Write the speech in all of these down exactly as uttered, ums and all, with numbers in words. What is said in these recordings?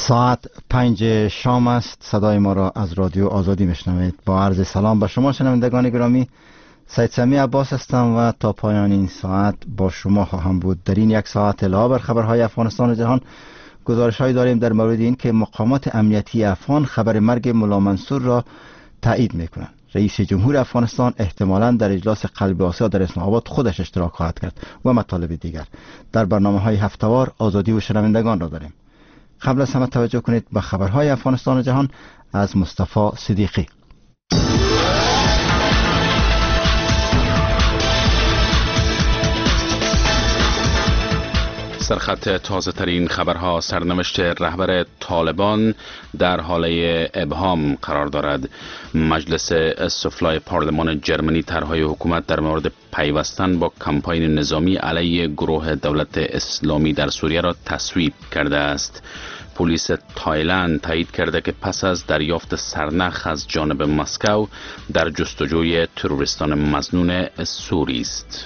ساعت پنج شام است. صدای ما را از رادیو آزادی میشنوید. با عرض سلام به شما شنوندگان گرامی، سید سمی عباس هستم و تا پایان این ساعت با شما خواهم بود. در این یک ساعت علاوه بر خبرهای افغانستان و جهان، گزارش هایی داریم در مورد این که مقامات امنیتی افغان خبر مرگ ملا منصور را تایید میکنند. رئیس جمهور افغانستان احتمالاً در اجلاس قلب آسیا در اسلام آباد خودش اشتراک خواهد کرد و مطالب دیگر. در برنامه‌های هفته‌وار آزادی و شنوندگان را داریم. قبل از همه توجه کنید به خبرهای افغانستان و جهان از مصطفی صدیقی. سرخط تازه ترین خبرها: سرنوشت رهبر طالبان در حاله ابهام قرار دارد. مجلس استفلای پارلمان جرمنی طرح‌های حکومت در مورد پیوستن با کمپاین نظامی علیه گروه دولت اسلامی در سوریه را تصویب کرده است. پلیس تایلند تایید کرده که پس از دریافت سرنخ از جانب مسکو در جستجوی تروریستان مظنون سوری است.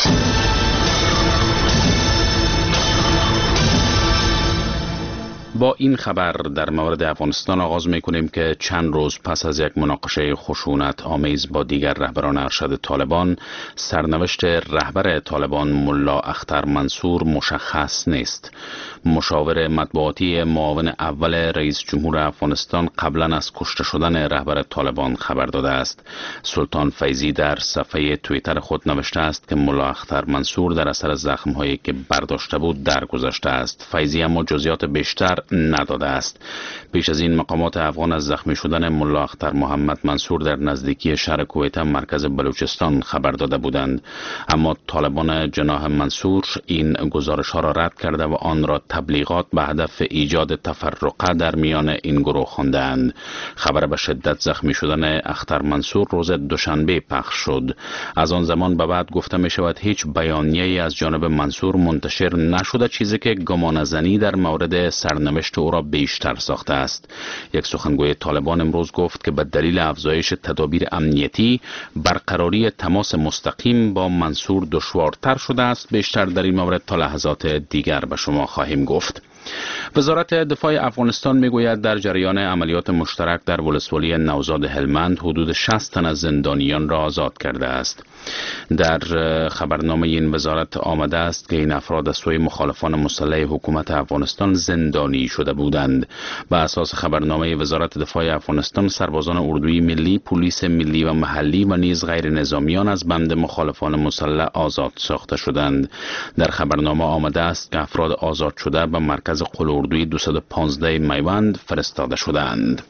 با این خبر در مورد افغانستان آغاز می‌کنیم که چند روز پس از یک مناقشه خشونت آمیز با دیگر رهبران ارشد طالبان، سرنوشت رهبر طالبان ملا اختر منصور مشخص نیست. مشاور مطبوعاتی معاون اول رئیس جمهور افغانستان قبلا از کشته شدن رهبر طالبان خبر داده است. سلطان فیضی در صفحه توییتر خود نوشته است که ملا اختر منصور در اثر زخم‌هایی که برداشته بود درگذشته است. فیضی اما جزئیات بیشتر نداده است. پیش از این مقامات افغان از زخمی شدن ملا اختر محمد منصور در نزدیکی شهر کویت مرکز بلوچستان خبر داده بودند، اما طالبان جناح منصور این گزارش ها را رد کرده و آن را تبلیغات به هدف ایجاد تفرقه در میان این گروه خواندند. خبر به شدت زخمی شدن اختر منصور روز دوشنبه پخش شد. از آن زمان به بعد گفته می شود هیچ بیانیه‌ای از جانب منصور منتشر نشده، چیزی که گمانه‌زنی در مورد سرنوشت او را بیشتر ساخته است. یک سخنگوی طالبان امروز گفت که به دلیل افزایش تدابیر امنیتی برقراری تماس مستقیم با منصور دشوارتر شده است. بیشتر در این مورد تا لحظات دیگر به شما خواهیم گفت. وزارت دفاع افغانستان میگوید در جریان عملیات مشترک در ولسوالی نوزاد هلمند حدود شصت تن از زندانیان را آزاد کرده است. در خبرنامه این وزارت آمده است که این افراد از سوی مخالفان مسلح حکومت افغانستان زندانی شده بودند. بر اساس خبرنامه وزارت دفاع افغانستان، سربازان اردوی ملی، پلیس ملی و محلی و نیز غیر نظامیان از بند مخالفان مسلح آزاد ساخته شدند. در خبرنامه آمده است که افراد آزاد شده به مرکز قلاردوی دویست و پانزده میوند فرستاده شدند.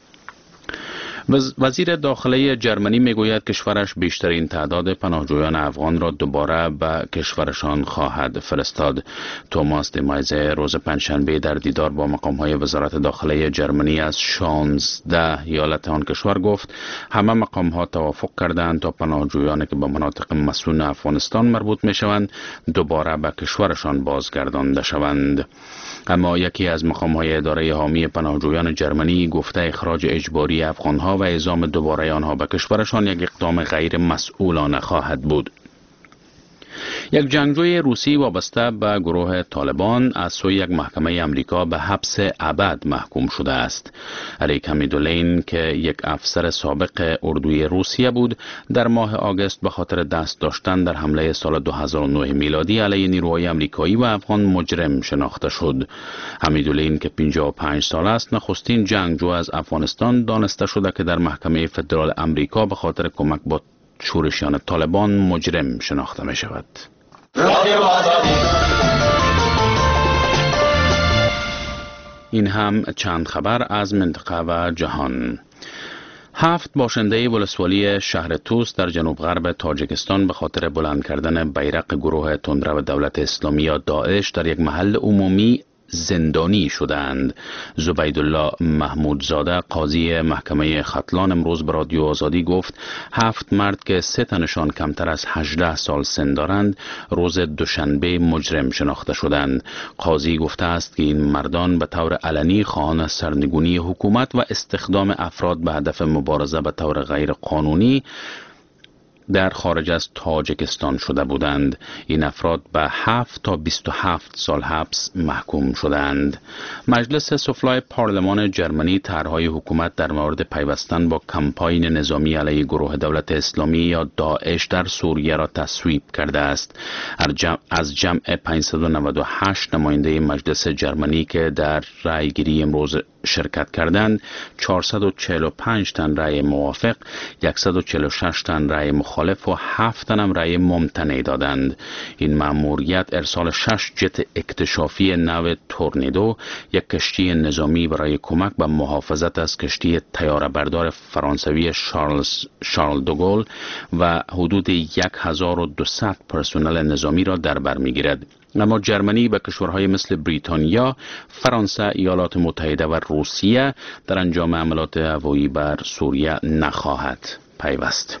وزیر داخلی جرمنی میگوید کشورش بیشترین تعداد پناهجویان افغان را دوباره به کشورشان خواهد فرستاد. توماس دیمایزه روز پنجشنبه در دیدار با مقام‌های وزارت داخلی جرمنی از شانزده ایالت آن کشور گفت همه مقام‌ها توافق کردند تا پناهجویانی که به مناطق مسئول افغانستان مربوط میشوند دوباره به کشورشان بازگردانده شوند. اما یکی از مقام‌های اداره حامی پناهجویان جرمنی گفته اخراج اجباری افغان‌ها و اعزام دوباره آنها به کشورشان یک اقدام غیر مسئولانه خواهد بود. یک جنگجوی روسی وابسته به گروه طالبان از سوی یک محکمه امریکا به حبس ابد محکوم شده است. اریک حمیداللین که یک افسر سابق اردوی روسیه بود، در ماه آگوست به خاطر دست داشتن در حمله سال دو هزار و نه میلادی علیه نیروهای امریکایی و افغان مجرم شناخته شد. حمیداللین که پنجاه و پنج سال است، نخستین جنگجو از افغانستان دانسته شده که در محکمه فدرال امریکا به خاطر کمک با شورشیان طالبان مجرم شناخته می شود. این هم چند خبر از منطقه و جهان. هفت باشنده ولسوالی شهر توس در جنوب غرب تاجیکستان به خاطر بلند کردن بیرق گروه تندرو دولت اسلامی یا داعش در یک محل عمومی زندانی شدند. زبیدالله محمودزاده قاضی محکمه ختلان امروز به رادیو آزادی گفت هفت مرد که سه تنشان کمتر از هجده سال سن دارند روز دوشنبه مجرم شناخته شدند. قاضی گفته است که این مردان به طور علنی خواهان سرنگونی حکومت و استخدام افراد به هدف مبارزه به طور غیر قانونی در خارج از تاجیکستان شده بودند. این افراد به هفت تا بیست و هفت سال حبس محکوم شدند. مجلس سفلای پارلمان جرمنی طرحهای حکومت در مورد پیوستن با کمپاین نظامی علیه گروه دولت اسلامی یا داعش در سوریه را تصویب کرده است. از جمع پانصد و نود و هشت نماینده مجلس جرمنی که در رأیگیری امروز شرکت کردند، چهارصد و چهل و پنج تن رأی موافق، صد و چهل و شش تن رأی مخالف و هفت تن هم رأی ممتنع دادند. این مأموریت ارسال شش جت اکتشافی نو تورنیدو، یک کشتی نظامی برای کمک به محافظت از کشتی طیاره بردار فرانسوی شارلز شارل دوگل و حدود هزار و دویست پرسنل نظامی را در بر میگیرد. اما جرمنی به کشورهای مثل بریتانیا، فرانسه، ایالات متحده و روسیه در انجام حملات هوایی بر سوریه نخواهد پیوست.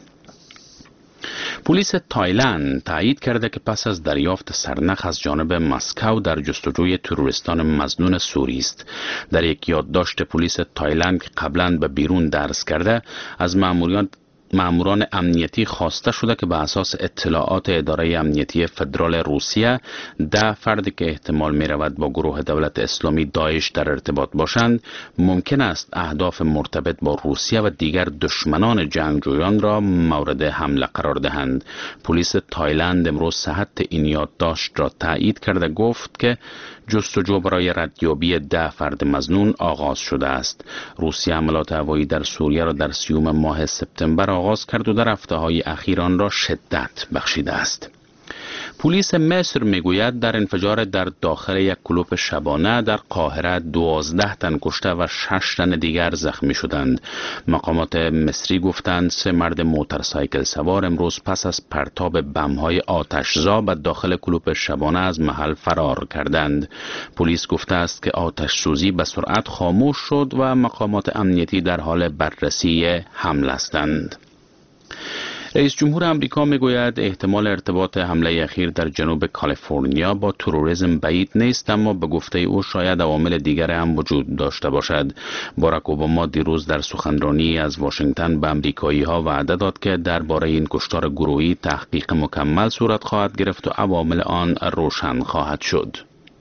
پلیس تایلند تایید کرده که پس از دریافت سرنخ از جانب مسکو در جستجوی تروریستان مظنون سوری است. در یک یادداشت پلیس تایلند که قبلا به بیرون درس کرده، از ماموران ماموران امنیتی خواسته شده که به اساس اطلاعات اداره امنیتی فدرال روسیه، ده فردی که احتمال می رود با گروه دولت اسلامی داعش در ارتباط باشند، ممکن است اهداف مرتبط با روسیه و دیگر دشمنان جنگجویان را مورد حمله قرار دهند. پلیس تایلند امروز صحت این یادداشت را تایید کرده، گفت که جستجو برای ردیابی ده فرد مظنون آغاز شده است. روسیه حملات هوایی در سوریه را در سیوم ماه سپتامبر آغاز کرد و در هفته‌های اخیر آن را شدت بخشیده است. پلیس مصر میگوید در انفجار در داخل یک کلوب شبانه در قاهره دوازده تن کشته و شش تن دیگر زخمی شدند. مقامات مصری گفتند سه مرد موتورسایکل سوار امروز پس از پرتاب بم‌های آتشزا به داخل کلوب شبانه از محل فرار کردند. پلیس گفته است که آتش سوزی به سرعت خاموش شد و مقامات امنیتی در حال بررسی حمله هستند. رئیس جمهور آمریکا میگوید احتمال ارتباط حمله اخیر در جنوب کالیفرنیا با تروریسم بعید نیست، اما به گفته او شاید عوامل دیگر هم وجود داشته باشد. باراک اوباما دیروز در سخنرانی از واشنگتن به آمریکایی‌ها وعده داد که درباره این کشتار گروهی تحقیق مکمل صورت خواهد گرفت و عوامل آن روشن خواهد شد.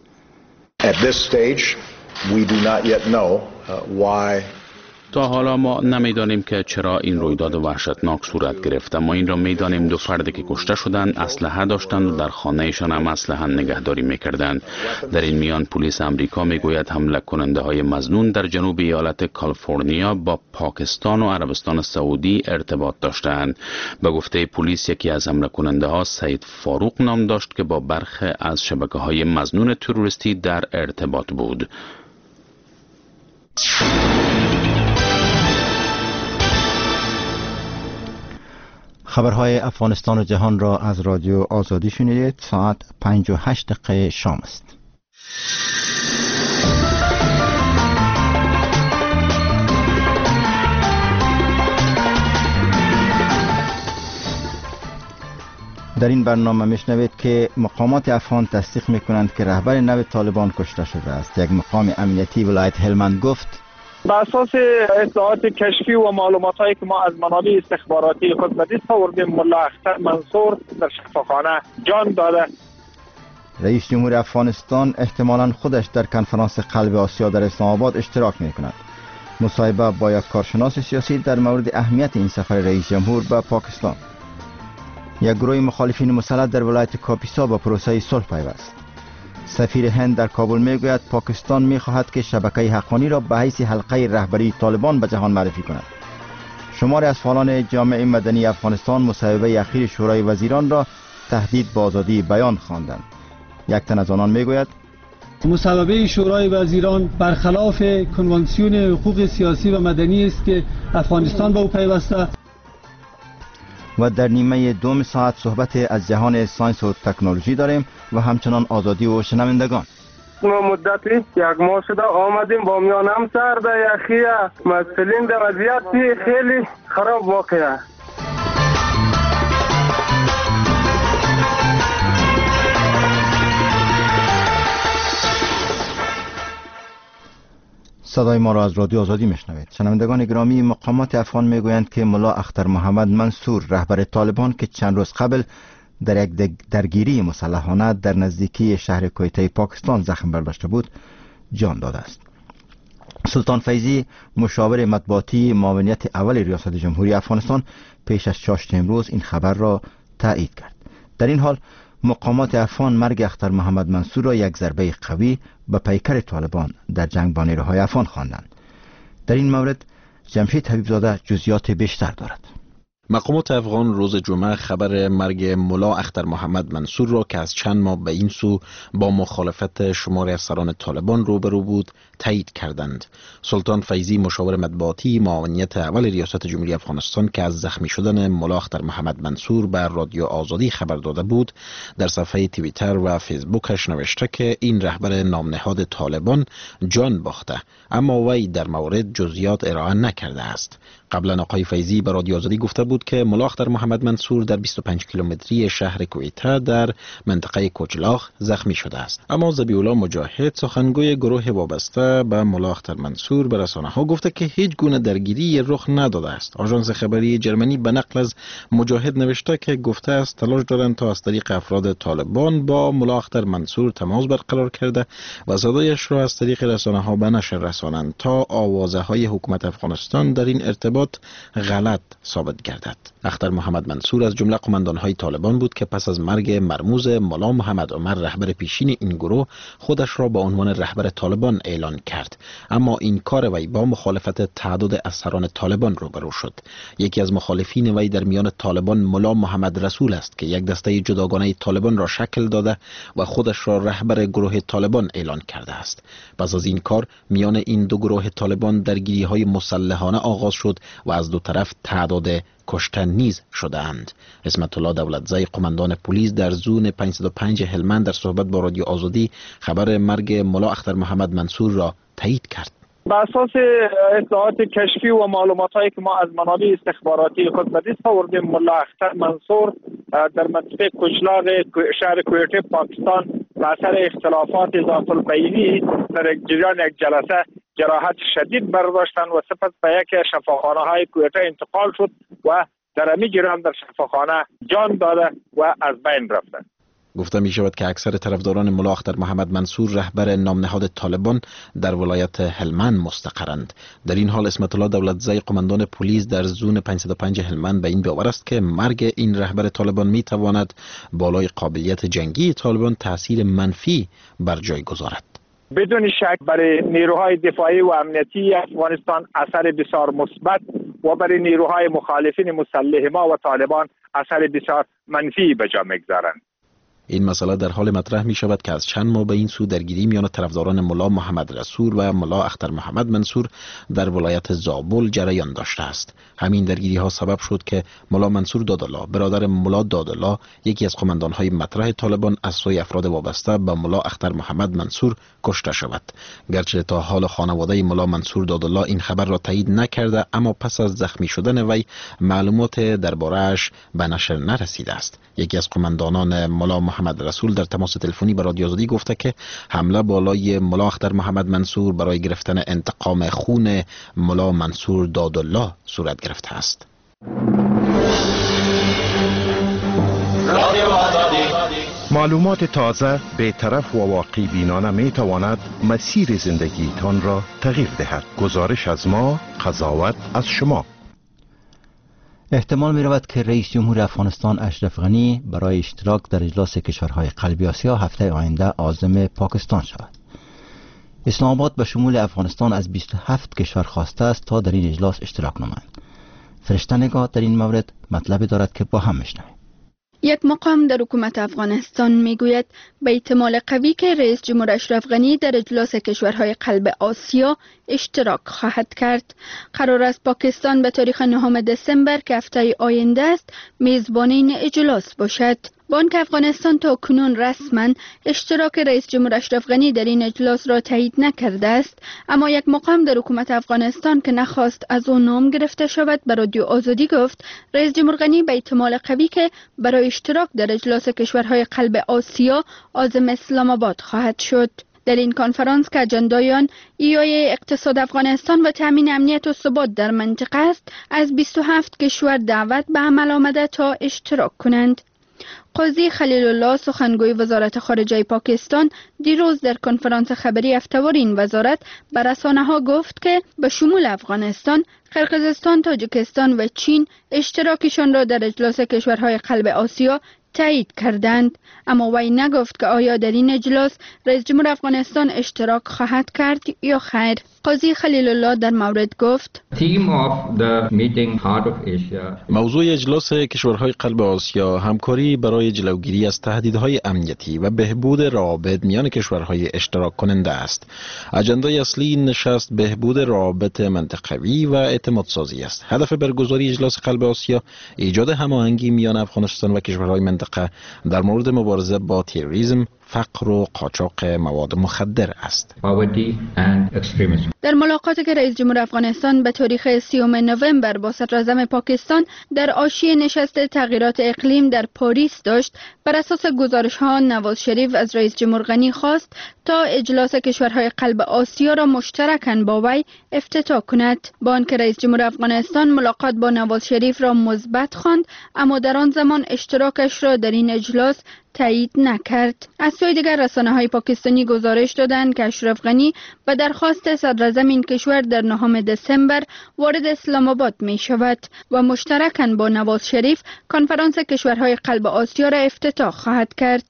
At this stage, we do not yet know why تا حالا ما نمیدانیم که چرا این رویداد وحشتناک صورت گرفت، اما این را میدانیم دو فردی که کشته شدند اسلحه داشتند و در خانه‌شان هم اسلحه نگهداری میکردند. در این میان پلیس آمریکا میگوید حمله کننده های مظنون در جنوب ایالت کالیفرنیا با پاکستان و عربستان سعودی ارتباط داشتند. به گفته پلیس یکی از حمله کننده ها سید فاروق نام داشت که با برخی از شبکه‌های مظنون تروریستی در ارتباط بود. خبرهای افغانستان و جهان را از رادیو آزادی شنیدید. ساعت پنج و هشت دقیقه شام است. در این برنامه میشنوید که مقامات افغان تصدیق میکنند که رهبر نو طالبان کشته شده است. یک مقام امنیتی ولایت هلمند گفت بر اساس اطلاعات کشفی و معلومات هایی که ما از منابع استخباراتی خود به دست آوردیم، ملا اختر منصور در شفاخانه جان داده. رئیس جمهور افغانستان احتمالاً خودش در کنفرانس قلب آسیا در اسلام آباد اشتراک میکند. مصاحبه با یک کارشناس سیاسی در مورد اهمیت این سفر رئیس جمهور به پاکستان. یک گروه مخالفین مسلح در ولایت کاپیسا با پروسه صلح پیوست. سفیر هند در کابل میگوید پاکستان میخواهد که شبکه حقانی را به حیث حلقه رهبری طالبان به جهان معرفی کند. شماری از فعالان جامعه مدنی افغانستان مصاحبه اخیر شورای وزیران را تهدید به آزادی بیان خواندند. یک تن از آنان میگوید مصوبه شورای وزیران برخلاف کنوانسیون حقوق سیاسی و مدنی است که افغانستان به او پیوسته. و در نیمه دوم ساعت صحبت از جهان ساینس و تکنولوژی داریم و همچنان آزادی و شنوندگان. ما مدتی یک ماه شده آمدیم با میانم سرد یخیه مسئولین در وضعیت خیلی خراب واقعه. صدای ما را از رادیو آزادی میشنوید. شنوندگان گرامی، مقامات افغان میگویند که ملا اختر محمد منصور رهبر طالبان که چند روز قبل در یک درگیری مسلحانه در نزدیکی شهر کویته پاکستان زخم برداشته بود جان داده است. سلطان فیضی مشاور مطبوعاتی معاونیت اول ریاست جمهوری افغانستان پیش از چاشت امروز این خبر را تایید کرد. در این حال مقامات افغان مرگ اختر محمد منصور را یک ضربه قوی به پیکر طالبان در جنگ با نیروهای افغان خواندند. در این مورد جمشید حبیبزاده جزئیات بیشتر دارد. مقامات افغان روز جمعه خبر مرگ ملا اختر محمد منصور را که از چند ماه به این سو با مخالفت شماری از سران طالبان روبرو بود تایید کردند. سلطان فیضی مشاور مطبوعاتی معاونیت اول ریاست جمهوری افغانستان که از زخمی شدن ملا اختر محمد منصور بر رادیو آزادی خبر داده بود در صفحه توییتر و فیسبوکش نوشته که این رهبر نامنهاد طالبان جان باخته، اما وی در مورد جزئیات ارائه نکرده است. قبلا آقای فیضی به رادیو آزادی گفته بود که ملا اختر محمد منصور در بیست و پنج کیلومتری شهر کویته در منطقه کوچلاخ زخمی شده است. اما ذبیح الله مجاهد سخنگوی گروه وابسته به ملا اختر منصور به رسانه‌ها گفته که هیچ گونه درگیری رخ نداده است. آژانس خبری جرمنی به نقل از مجاهد نوشته که گفته است تلاش دارند تا از طریق افراد طالبان با ملا اختر منصور تماس برقرار کرده و صدایش را از طریق رسانه‌ها به نشر رسانند تا آوازه‌های حکومت افغانستان در این ارتباط غلط ثابت گردد. اختر محمد منصور از جمله قماندان‌های طالبان بود که پس از مرگ مرموز ملا محمد عمر رهبر پیشین این گروه خودش را به عنوان رهبر طالبان اعلان کرد، اما این کار وی با مخالفت تعداد از سران طالبان روبرو شد. یکی از مخالفین وی در میان طالبان ملا محمد رسول است که یک دسته جداگانه طالبان را شکل داده و خودش را رهبر گروه طالبان اعلان کرده است. پس از این کار میان این دو گروه طالبان درگیری‌های مسلحانه آغاز شد و از دو طرف تعداد کشته نیز شده اند. عصمت الله دولتزی قماندان پلیس در زون پانصد و پنج هلمند در صحبت با رادیو آزادی خبر مرگ ملا اختر محمد منصور را تایید کرد. بر اساس اطلاعات کشفی و معلومات‌هایی که ما از منابع استخباراتی خود به دست آوردیم، ملا اختر منصور در منطقه کوچلاغ شهر کویته پاکستان به اثر اختلافات ذات البینی در جریان یک جلسه جراحت شدید برداشتند و سپس به یک شفاخانه‌های کویته انتقال شد و در همین جریان در شفاخانه جان داده و از بین رفتند. گفته می شود که اکثر طرفداران ملا اختر محمد منصور رهبر نامنهاد طالبان در ولایت هلمند مستقرند. در این حال عصمت الله دولتزی قماندان پلیس در زون پانصد و پنج هلمند به این باور است که مرگ این رهبر طالبان می تواند بالای قابلیت جنگی طالبان تاثیر منفی بر جای گذارد. بدون شک برای نیروهای دفاعی و امنیتی افغانستان اثر بسیار مثبت و برای نیروهای مخالفین مسلح ما و طالبان اثر بسیار منفی به جا می‌گذارند. این مسئله در حال مطرح می شود که از چند ماه به این سو درگیری میان طرفداران ملا محمد رسول و ملا اختر محمد منصور در ولایت زابل جریان داشته است. همین درگیری ها سبب شد که ملا منصور دادالله برادر ملا دادالله یکی از قماندان های مطرح طالبان از سوی افراد وابسته به ملا اختر محمد منصور کشته شود. گرچه تا حال خانواده ملا منصور دادالله این خبر را تایید نکرده، اما پس از زخمی شدن وی معلومات درباره‌اش به نشر نرسیده است. یکی از قماندانان ملا محمد رسول در تماس تلفنی با رادیو آزادی گفته که حمله بالای ملا اختر محمد منصور برای گرفتن انتقام خون ملا منصور دادالله صورت گرفته است. معلومات تازه، بی‌طرف و واقع بینانه می تواند مسیر زندگیتان را تغییر دهد. گزارش از ما، قضاوت از شما. احتمال می رود که رئیس جمهور افغانستان اشرف غنی برای اشتراک در اجلاس کشورهای قلبی آسیا هفته آینده عازم پاکستان شود. اسلام آباد به شمول افغانستان از بیست و هفت کشور خواسته است تا در این اجلاس اشتراک نمایند. فرشته نگاه در این مورد مطلبی دارد که با هم میشنویم. یک مقام در حکومت افغانستان میگوید به احتمال قوی که رئیس جمهور اشرف غنی در اجلاس کشورهای قلب آسیا اشتراک خواهد کرد. قرار است پاکستان به تاریخ نهم دسامبر که هفته آینده است میزبان این اجلاس باشد. بانک افغانستان تا کنون رسما اشتراک رئیس جمهور اشرف غنی در این اجلاس را تایید نکرده است، اما یک مقام در حکومت افغانستان که نخواست از او نام گرفته شود به رادیو آزادی گفت رئیس جمهور غنی به احتمال قوی که برای اشتراک در اجلاس کشورهای قلب آسیا عازم اسلام آباد خواهد شد. در این کنفرانس که اجندای آن ایای اقتصاد افغانستان و تامین امنیت و ثبات در منطقه است، از بیست و هفت کشور دعوت به عمل آمده تا اشتراک کنند. قاضی خلیل الله سخنگوی وزارت خارجه پاکستان دیروز در کنفرانس خبری هفته‌وار این وزارت به رسانه‌ها گفت که به شمول افغانستان، قرقیزستان، تاجیکستان و چین اشتراکشان را در اجلاس کشورهای قلب آسیا تایید کردند، اما وی نگفت که آیا در این اجلاس رئیس جمهور افغانستان اشتراک خواهد کرد یا خیر. قاضی خلیل الله در مورد گفت موضوع اجلاس کشورهای قلب آسیا همکاری برای جلوگیری از تهدیدهای امنیتی و بهبود روابط میان کشورهای اشتراک کننده است. اجندای اصلی این نشست بهبود روابط منطقوی و اعتماد سازی است. هدف برگزاری اجلاس قلب آسیا ایجاد هماهنگی میان افغانستان و کشورهای منطقه در مورد مبارزه با تروریسم، فقر و قاچاق مواد مخدر است. در ملاقاتی که رئیس جمهور افغانستان به تاریخ سیوم نوامبر با صدراعظم پاکستان در حاشیه نشست تغییرات اقلیم در پاریس داشت، بر اساس گزارش ها نواز شریف از رئیس جمهور غنی خواست تا اجلاس کشورهای قلب آسیا را مشترکاً با وی افتتاح کند. با آنکه رئیس جمهور افغانستان ملاقات با نواز شریف را مثبت خواند، اما در آن زمان اشتراکش را در این اجلاس تایید نکرد. از سوی دیگر رسانه‌های پاکستانی گزارش دادند که اشرف غنی به درخواست صدراعظم این کشور در نهم دسامبر وارد اسلام آباد می شود و مشترکاً با نواز شریف کنفرانس کشورهای قلب آسیا را افتتاح خواهد کرد.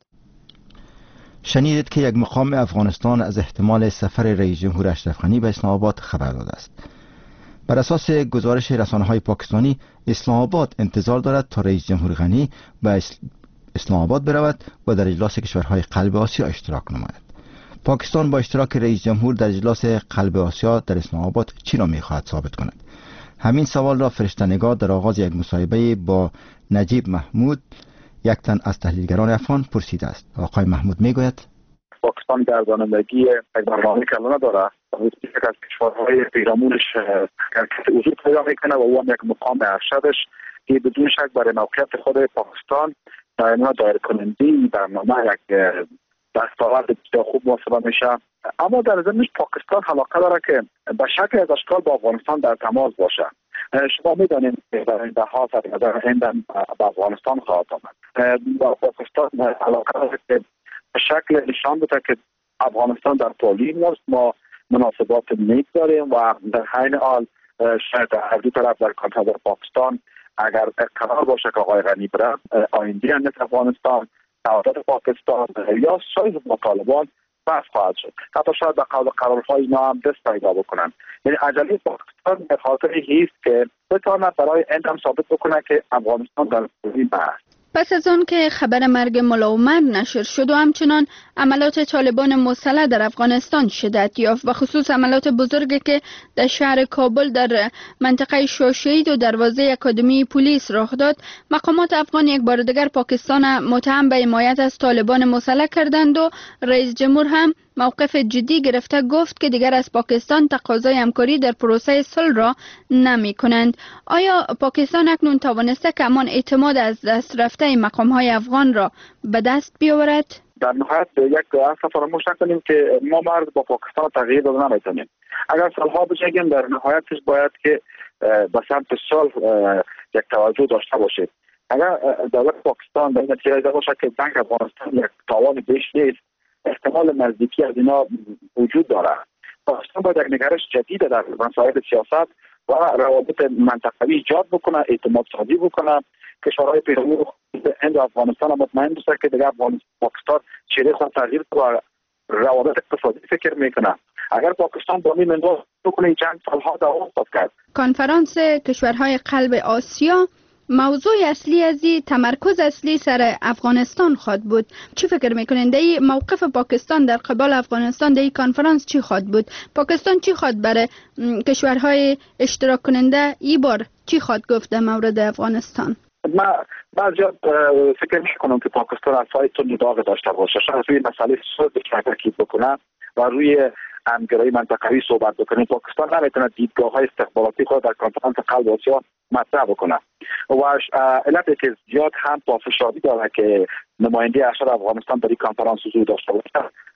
شنیدید که یک مقام افغانستان از احتمال سفر رئیس جمهور اشرف غنی به اسلام آباد خبر داده است. بر اساس گزارش رسانه‌های پاکستانی، اسلام آباد انتظار دارد تا رئیس جمهور غنی به اسلام آباد برود و در اجلاس کشورهای قلب آسیا اشتراک نماید. پاکستان با اشتراک رئیس جمهور در اجلاس قلب آسیا در اسلام آباد چی را می‌خواهد ثابت کند؟ همین سوال را فرشته‌نگار در آغاز یک مصاحبه با نجیب محمود، یک تن از تحلیلگران افغان، پرسیده است. آقای محمود میگوید پاکستان گردانندگی یک برنامه کلانه داره و یک از کشورهای پیرامونش وجود پیدا میکنه و او هم یک مقام ارشدش که بدون شک برای موقعیت خود پاکستان برنامه دایر کنندی برنامه یک دستاورد بسیار خوب محسوب میشه. اما در ضمنش پاکستان علاقه داره که به شکل از اشکال با افغانستان در تماس باشه. شما میدانید که در این دهها از نظر هند به افغانستان خواهد آمد. با پاکستان علاقه داره که به شکل نشان بده که افغانستان در پولین است، ما مناسبات نیک داریم و در عین حال شاید هر دو طرف در کنترل پاکستان اگر قرار باشه که آقای غنی بره، آینده اندیش افغانستان، سعادت پاکستان یا شاید با طالبان بحث خواهد شد. حتی شاید به قول قرارهای اینا هم دست پیدا بکنن. یعنی عجله پاکستان به خاطر هیست که بتواند برای هند هم ثابت بکنه که افغانستان در پولین است. پس از آن که خبر مرگ ملا عمر نشر شد و همچنان عملات طالبان مسلح در افغانستان شدت یافت و خصوص عملات بزرگی که در شهر کابل در منطقه شاشید و دروازه اکادمی پلیس رخ داد، مقامات افغان یک بار دیگر پاکستان متهم به حمایت از طالبان مسلح کردند و رئیس جمهور هم موقف جدی گرفته گفت که دیگر از پاکستان تقاضای همکاری در پروسه صلح را نمی کنند. آیا پاکستان اکنون توانسته که همان اعتماد از دست رفته مقام های افغان را به دست بیاورد؟ در نهایت یک اصلا فراموش نکنیم که ما مرد با پاکستان تغییر داده نمیتونیم. اگر صلح‌ها بجنگیم در نهایتش باید که به سمت صلح یک توجه داشته باشید. اگر دولت پاکستان به این نتیجه رسیده باشه که جنگ افغانستان یک تاوان بیش نیست، احتمال نزدیکی از اینا وجود داره. پاکستان باید یک نگرش جدید در مسائل سیاست و روابط منطقوی ایجاد بکنه، اعتماد سازی بکنه. کشورهای پیرامون هند و افغانستان مطمئن باشند که دیگر پاکستان چهره خود تغییر و روابط اقتصادی فکر میکنه. اگر پاکستان با این منوال بکنه این جنگ سالها دوام خواهد کرد. کنفرانس کشورهای قلب آسیا موضوع اصلی از این تمرکز اصلی سر افغانستان خواهد بود. چی فکر میکنین در موقف پاکستان در قبال افغانستان در این کنفرانس چی خواهد بود؟ پاکستان چی خواهد برای کشورهای اشتراک کننده ای بار چی خواهد گفت در مورد افغانستان؟ من بعضی فکر میکنم که پاکستان از فایت تون داغ داشته باشه، شاید روی مسئله صلح تاکید بکنه و روی همگرایی منطقوی صحبت بکنه. پاکستان نمیتونه دیدگاه های استخباراتی خود در کنفرانس قلب آسیا مطرح بکنه و علتی که زیاد هم پافشاری داره که نماینده ارشد افغانستان در این کنفرانس حضور داشته باشه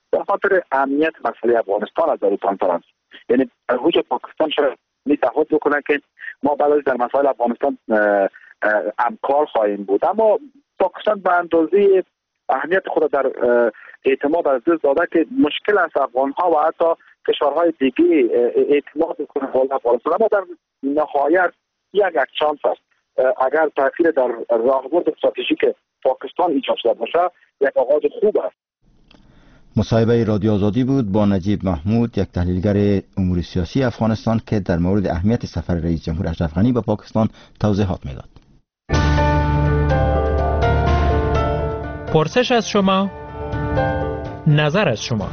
به خاطر امنیت مسئله افغانستان از در کنفرانس. یعنی هوش پاکستان شاید می تعهد بکنه که ما بعد در مسائل افغانستان همکار خواهیم بود، اما پاکستان به اندازه اهمیت خود در اعتماد از دست داده که مشکل است افغانها و حتی کشورهای دیگه اعتماد کنه به افغانستان. اما در نهایت یک یک چانس است، اگر تاثیر در راهبرد استراتژیک پاکستان ایجاد شده باشه یک آغاز خوب است. مصاحبه رادیو آزادی بود با نجیب محمود، یک تحلیلگر امور سیاسی افغانستان که در مورد اهمیت سفر رئیس جمهور اشرف غنی به پاکستان توضیحات میداد. پرسش از شما، نظر از شما.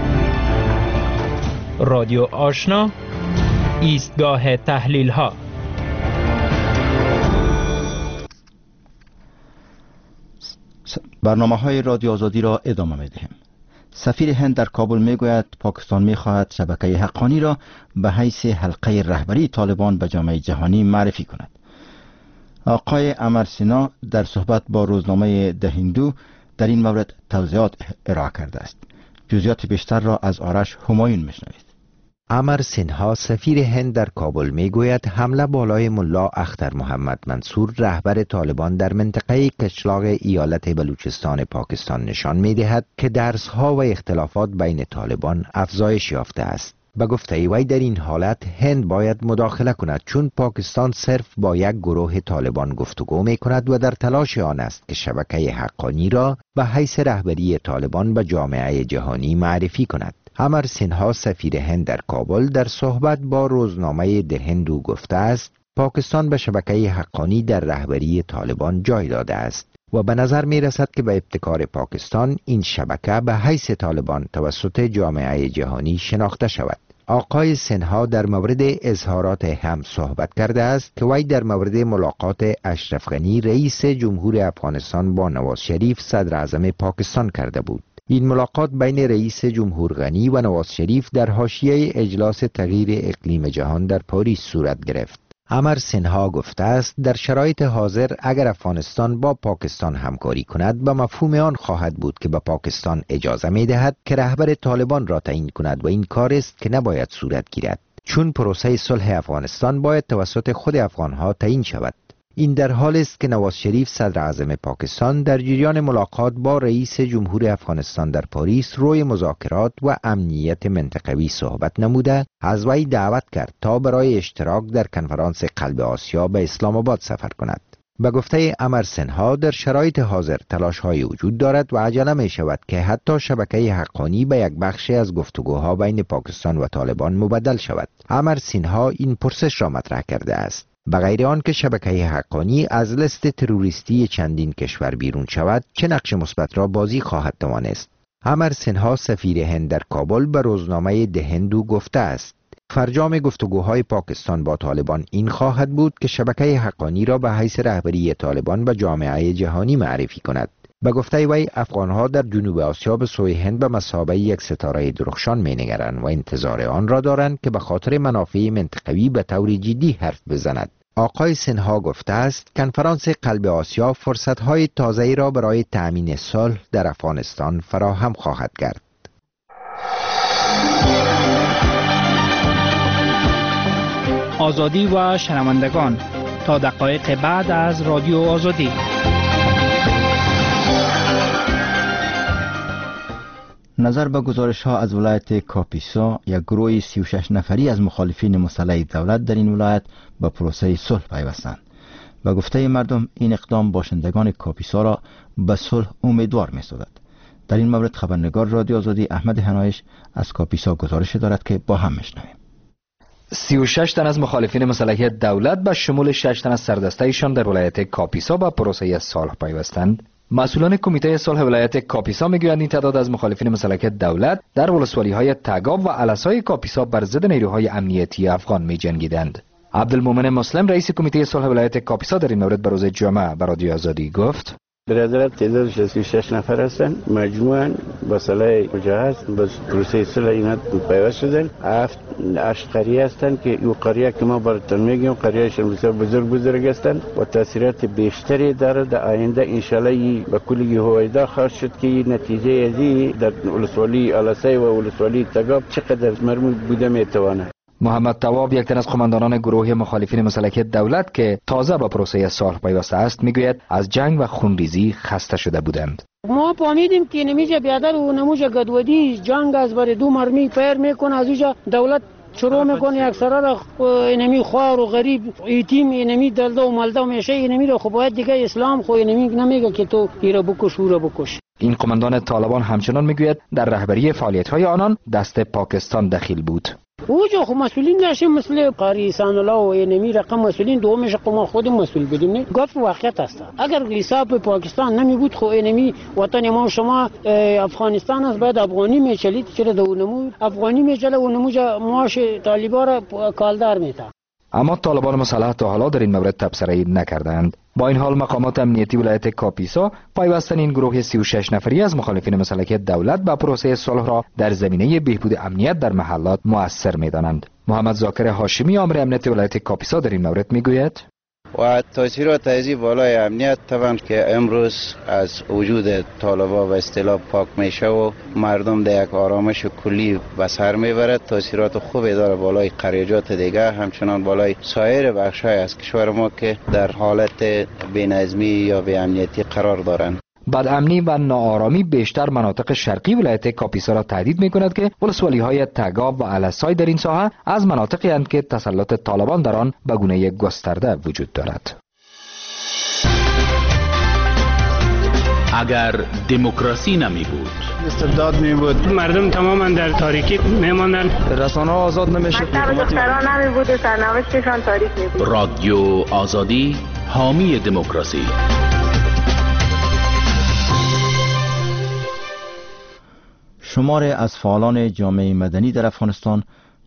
رادیو آشنا، ایستگاه تحلیل ها. برنامه های رادیو آزادی را ادامه می دهیم. سفیر هند در کابل می گوید پاکستان می خواهد شبکه حقانی را به حیث حلقه رهبری طالبان به جامعه جهانی معرفی کند. آقای امر سینا در صحبت با روزنامه ده هندو در این مورد توضیحات ارائه کرده است. جزئیات بیشتر را از آرش همایون میشنوید. امر سینها سفیر هند در کابل میگوید حمله بالای ملا اختر محمد منصور رهبر طالبان در منطقه کشلاق ایالت بلوچستان پاکستان نشان میدهد که درس‌ها و اختلافات بین طالبان افزایش یافته است. به گفته وی در این حالت هند باید مداخله کند، چون پاکستان صرف با یک گروه طالبان گفتگو می کند و در تلاش آن است که شبکه حقانی را به حیث رهبری طالبان به جامعه جهانی معرفی کند. امر سینها سفیر هند در کابل در صحبت با روزنامه ده هندو گفته است پاکستان به شبکه حقانی در رهبری طالبان جای داده است و به نظر می رسد که به ابتکار پاکستان این شبکه به حیث طالبان توسط جامعه جهانی شناخته شود. آقای سینها در مورد اظهارات هم صحبت کرده است که وی در مورد ملاقات اشرف غنی رئیس جمهور افغانستان با نواز شریف صدر اعظم پاکستان کرده بود. این ملاقات بین رئیس جمهور غنی و نواز شریف در حاشیه اجلاس تغییر اقلیم جهان در پاریس صورت گرفت. امر سینها گفته است در شرایط حاضر اگر افغانستان با پاکستان همکاری کند به مفهوم آن خواهد بود که به پاکستان اجازه می دهد که رهبر طالبان را تعیین کند و این کار است که نباید صورت گیرد، چون پروسه صلح افغانستان باید توسط خود افغانها تعیین شود. این در حال است که نواز شریف صدر اعظم پاکستان در جریان ملاقات با رئیس جمهور افغانستان در پاریس روی مذاکرات و امنیت منطقوی صحبت نموده از وی دعوت کرد تا برای اشتراک در کنفرانس قلب آسیا به اسلام آباد سفر کند. به گفته امر سینها در شرایط حاضر تلاش‌های وجود دارد و عجله می شود که حتی شبکه حقانی به یک بخشی از گفتگوها بین پاکستان و طالبان مبدل شود. امر سینها این پرسش را مطرح کرده است. به غیر آن که شبکه حقانی از لیست تروریستی چندین کشور بیرون شود چه نقش مثبت را بازی خواهد توانست؟ امر سینها سفیر هند در کابل به روزنامه ده هندو گفته است فرجام گفتگوهای پاکستان با طالبان این خواهد بود که شبکه حقانی را به حیث رهبری طالبان به جامعه جهانی معرفی کند. به گفته وی افغانها در جنوب آسیا به سوی هند به مثابه یک ستاره درخشان می‌نگرند و انتظار آن را دارند که به خاطر منافع منطقوی به طور جدی حرف بزند. آقای سینها گفته است کنفرانس قلب آسیا فرصت‌های تازه‌ای را برای تأمین صلح در افغانستان فراهم خواهد کرد. آزادی و شنوندگان، تا دقایق بعد از رادیو آزادی. نظر به گزارش ها از ولایت کاپیسا، یک گروه سی و شش نفری از مخالفین مسلح دولت در این ولایت به پروسه صلح پیوستند. به گفته مردم این اقدام باشندگان کاپیسا را به صلح امیدوار می‌سازد. در این مورد خبرنگار رادیو آزادی احمد هنایش از کاپیسا گزارش دارد که با هم میشنویم. سی و شش تن از مخالفین مسلح دولت به شمول شش تن از سردسته‌شان در ولایت کاپیسا به پروسه صلح پیوستند. مسئولان کمیته صلح ولایت کاپیسا میگویند این تعداد از مخالفین مسلح دولت در ولسوالی‌های تگاب و علسای کاپیسا بر ضد نیروهای امنیتی افغان می‌جنگیدند. عبدالمومن مسلم رئیس کمیته صلح ولایت کاپیسا در این مورد به روز جمعه به رادیو آزادی گفت: برادرت تعداد شصت و شش نفر هستند. مجموعاً با صلاح مجهز با پروسه صلح اینا پیوست شدن. هفت اشقری هستند که این قریه که ما براتون میگیم قریهشون بسیار بزرگ بزرگ هستند و تاثیرات بیشتری داره. در آینده انشالله به کلی هویدا خواهد شد که نتیجه ازی در ولسوالی آلاسای و ولسوالی تگاب چقدر مرموز بوده میتوانه. محمد تواب یک تن از قماندانان گروه مخالفین مسلح دولت که تازه به پروسه صلح پیوسته است میگوید از جنگ و خونریزی خسته شده بودند. ما فهمیدیم که نمیشه بیادر و نموشه گدودی جنگ از بر دو مرمی پیر میکنه، از اینجا دولت شروع میکنه اکثرا را اینمی خوار و غریب ایتیم اینمی دلده و ملده میشه اینمی را. خب باید دیگه اسلام خو اینمی نمیگه که تو ایرا بکش او را بکش. این قماندان طالبان همچنان میگوید در رهبری فعالیت‌های آنان دست پاکستان دخیل بود. اوجا خو مسئولین داشتیم مثل قاری سان الله و اینمی رقم مسئولین دومش ما خود مسئول بدیم. نه گفت واقعیت است. اگر حساب پاکستان نمی بود خو اینمی وطن ما شما افغانستان است باید افغانی میچلید. چرا دونمو افغانی میچله و نموجا معاش طالبا را کالدار میتا. اما طالبان مسلح تا حالا در این مورد تبصره‌ای نکردند. با این حال مقامات امنیتی ولایت کاپیسا پیوستن این گروه سی و شش نفری از مخالفین مسلح دولت به پروسه صلح را در زمینه بهبود امنیت در محلات مؤثر می‌دانند. محمد ذاکر هاشمی امر امنیت ولایت کاپیسا در این مورد میگوید و تاثیرات ازی بالای امنیت طبعا که امروز از وجود طالبا و اصطلاح پاک میشه و مردم در یک آرامش کلی به سر میبرد. تاثیرات خوبی داره بالای قریجات دیگه، همچنان بالای سایر بخشای از کشور ما که در حالت بی‌نظمی یا بی امنیتی قرار دارند. بدامنی و ناآرامی بیشتر مناطق شرقی ولایت کاپیسا را تهدید می‌کند که ولسوالی های تگاب و الاسای در این ساحه از مناطقی اند که تسلط طالبان در آن به گونه گسترده وجود دارد. اگر دموکراسی نمی بود، استبداد می بود، مردم تماما در تاریکی میماندند، رسانه آزاد نمیشد، دختران نمی بود، سرنوشتشان تاریک می بود. رادیو آزادی حامی دموکراسی. شماری از فعالان جامعه مدنی در افغانستان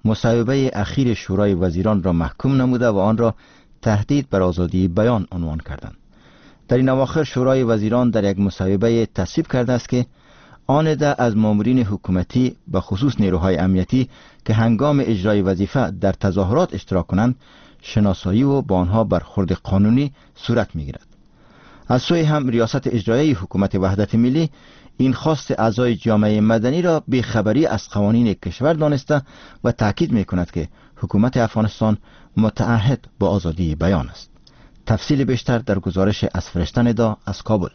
مصوبه اخیر شورای وزیران را محکوم نموده و آن را تهدید بر آزادی بیان عنوان کردند. در این اواخر شورای وزیران در یک مصوبه تصویب کرده است که آن عده از مامورین حکومتی به خصوص نیروهای امنیتی که هنگام اجرای وظیفه در تظاهرات اشتراک کنند شناسایی و با آنها برخورد قانونی صورت می‌گیرد. از سوی هم ریاست اجرایی حکومت وحدت ملی این خواست اعضای جامعه مدنی را بیخبری از قوانین کشور دانسته و تاکید می‌کند که حکومت افغانستان متعهد با آزادی بیان است. تفصیل بیشتر در گزارش از فرشته ندا از کابل.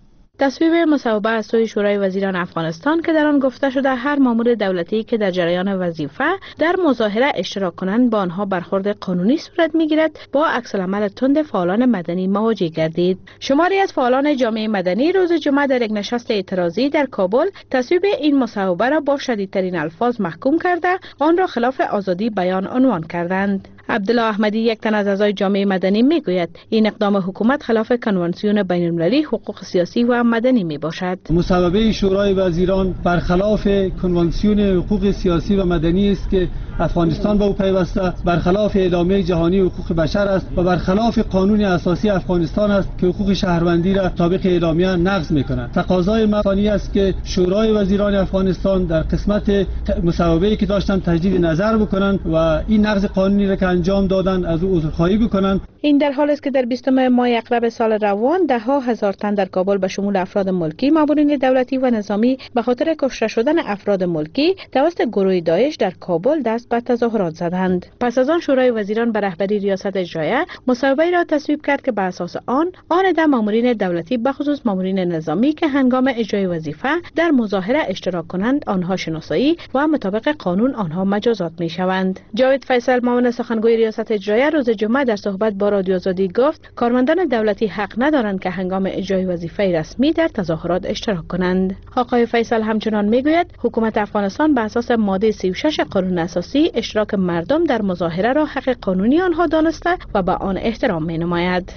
تصویب مصوبه از سوی شورای وزیران افغانستان که در آن گفته شده هر مامور دولتی که در جریان وظیفه در مظاهره اشتراک کنند با آنها برخورد قانونی صورت میگیرد با عکس‌العمل تند فعالان مدنی مواجه گردید. شماری از فعالان جامعه مدنی روز جمعه در یک نشست اعتراضی در کابل تصویب این مصوبه را با شدیدترین الفاظ محکوم کرده آن را خلاف آزادی بیان عنوان کردند. عبدالله احمدی یک تن از اعضای جامعه مدنی میگوید این اقدام حکومت خلاف کنوانسیون بین المللی حقوق سیاسی و مدنی می باشد. مصوبه شورای وزیران برخلاف کنوانسیون حقوق سیاسی و مدنی است که افغانستان به او پیوسته، برخلاف اعلامیه جهانی حقوق بشر است و برخلاف قانون اساسی افغانستان است که حقوق شهروندی را طابق اعلامیه نقض می‌کند. تقاضای مفانی است که شورای وزیران افغانستان در قسمت مصوبه‌ای که داشتن تجدید نظر بکنند و این نقض قانونی را که انجام دادن از او عذرخواهی بکنند. این در حالی است که در بیستم ماه اکرب سال روان ده ها هزار تن در کابل به شمول افراد ملکی، مامورین دولتی و نظامی به خاطر کشته شدن افراد ملکی توسط گروه داعش در کابل دست به تظاهرات زدند. پس از آن شورای وزیران به رهبری ریاست اجرایه مصوبه‌ای را تصویب کرد که بر اساس آن آن عده مامورین دولتی به خصوص مامورین نظامی که هنگام اجرای وظیفه در مظاهره اشتراک کنند آنها شناسایی و مطابق قانون آنها مجازات می‌شوند. جاوید فیصل معاون سخنگوی ریاست اجرایه روز جمعه در صحبت با رادیو آزادی گفت کارمندان دولتی حق ندارند که هنگام اجرای وظیفه رسمی در تظاهرات اشتراک کنند. آقای فیصل همچنان میگوید حکومت افغانستان بر اساس ماده سی و شش قانون اساسی اشتراک مردم در مظاهره را حق قانونی آنها دانسته و به آن احترام می‌نماید.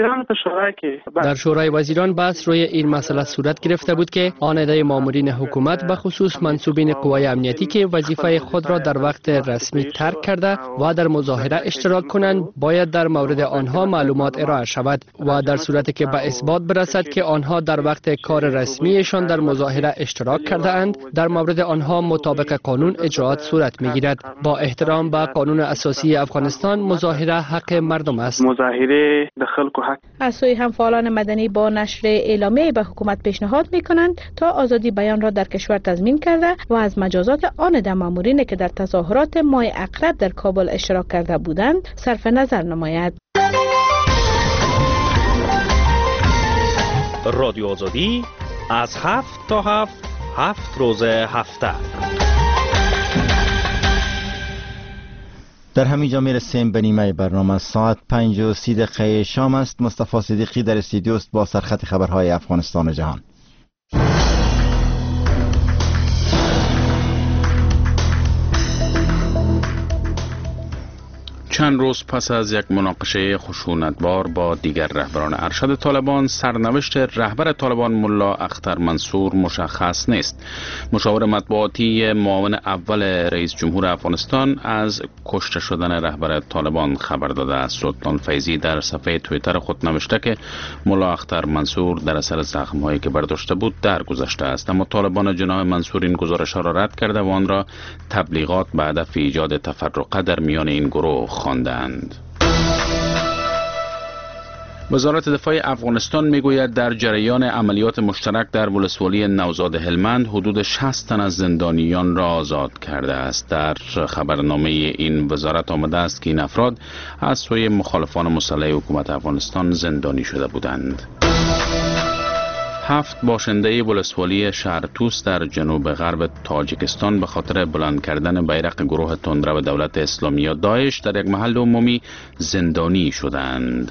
در شورای وزیران بحث روی این مسئله صورت گرفته بود که آن عده مامورین حکومت به خصوص منصوبین قوای امنیتی که وظیفه خود را در وقت رسمی ترک کرده و در مظاهره مظاهره اشتراک کنند باید در مورد آنها معلومات ارائه شود و در صورتی که به اثبات برسد که آنها در وقت کار رسمیشان در مظاهره اشتراک کرده اند در مورد آنها مطابق قانون اجرات صورت میگیرد. با احترام به قانون اساسی افغانستان مظاهره حق مردم است. مظاهره د خلکو حق. از سوی هم فعالان مدنی با نشر اعلامیه به حکومت پیشنهاد میکنند تا آزادی بیان را در کشور تضمین کرده و از مجازات آن ده مامورین که در تظاهرات ماه اقرب در کابل اشتراک کرده بودند صرف نظر نماید. رادیو آزادی از هفت تا هفت هفت روز هفته. در همینجا میرسیم به نیمه برنامه. ساعت پنج و سی دقیقه شام است. مصطفی صدیقی در استودیو است با سرخط خبرهای افغانستان و جهان. چند روز پس از یک مناقشه خشونتبار با دیگر رهبران ارشد طالبان، سرنوشت رهبر طالبان ملا اختر منصور مشخص نیست. مشاور مطبوعاتی معاون اول رئیس جمهور افغانستان از کشته شدن رهبر طالبان خبر داده است. سلطان فیضی در صفحه توییتر خود نوشته که ملا اختر منصور در اثر زخم‌هایی که برداشته بود درگذشته است، اما طالبان جناح منصور این گزارش را رد کرده و آن را تبلیغات به هدف ایجاد تفرقه در میان این گروه خواندند. وزارت دفاع افغانستان میگوید در جریان عملیات مشترک در ولسوالی نوزاد هلمند حدود شصت تن از زندانیان را آزاد کرده است. در خبرنامه این وزارت آمده است که این افراد از سوی مخالفان مسلح حکومت افغانستان زندانی شده بودند. هفت باشنده ولسوالی شهر توس در جنوب غرب تاجیکستان به خاطر بلند کردن بیرق گروه تندرو دولت اسلامی یا داعش در یک محل عمومی زندانی شدند.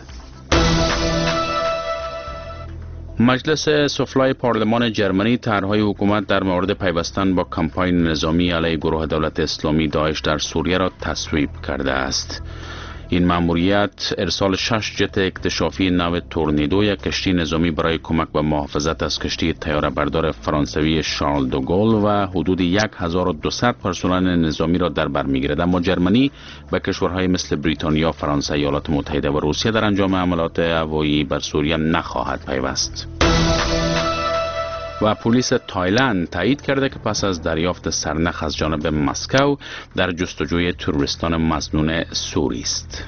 مجلس سفلای پارلمان جرمنی طرح‌های حکومت در مورد پیوستن با کمپاین نظامی علیه گروه دولت اسلامی داعش در سوریه را تصویب کرده است. این مأموریت ارسال شش جت اکتشافی نو تورنیدو، یک کشتی نظامی برای کمک به محافظت از کشتی تیاره بردار فرانسوی شارل دوگل و حدود هزار و دویست پرسنل نظامی را در بر می‌گیرد. اما جرمنی به کشورهای مثل بریتانیا، فرانسه، ایالات متحده و روسیه در انجام حملات هوایی بر سوریه نخواهد پیوست. و پلیس تایلند تایید کرده که پس از دریافت سرنخ از جانب مسکو در جستجوی تروریستان مظنون سوری است.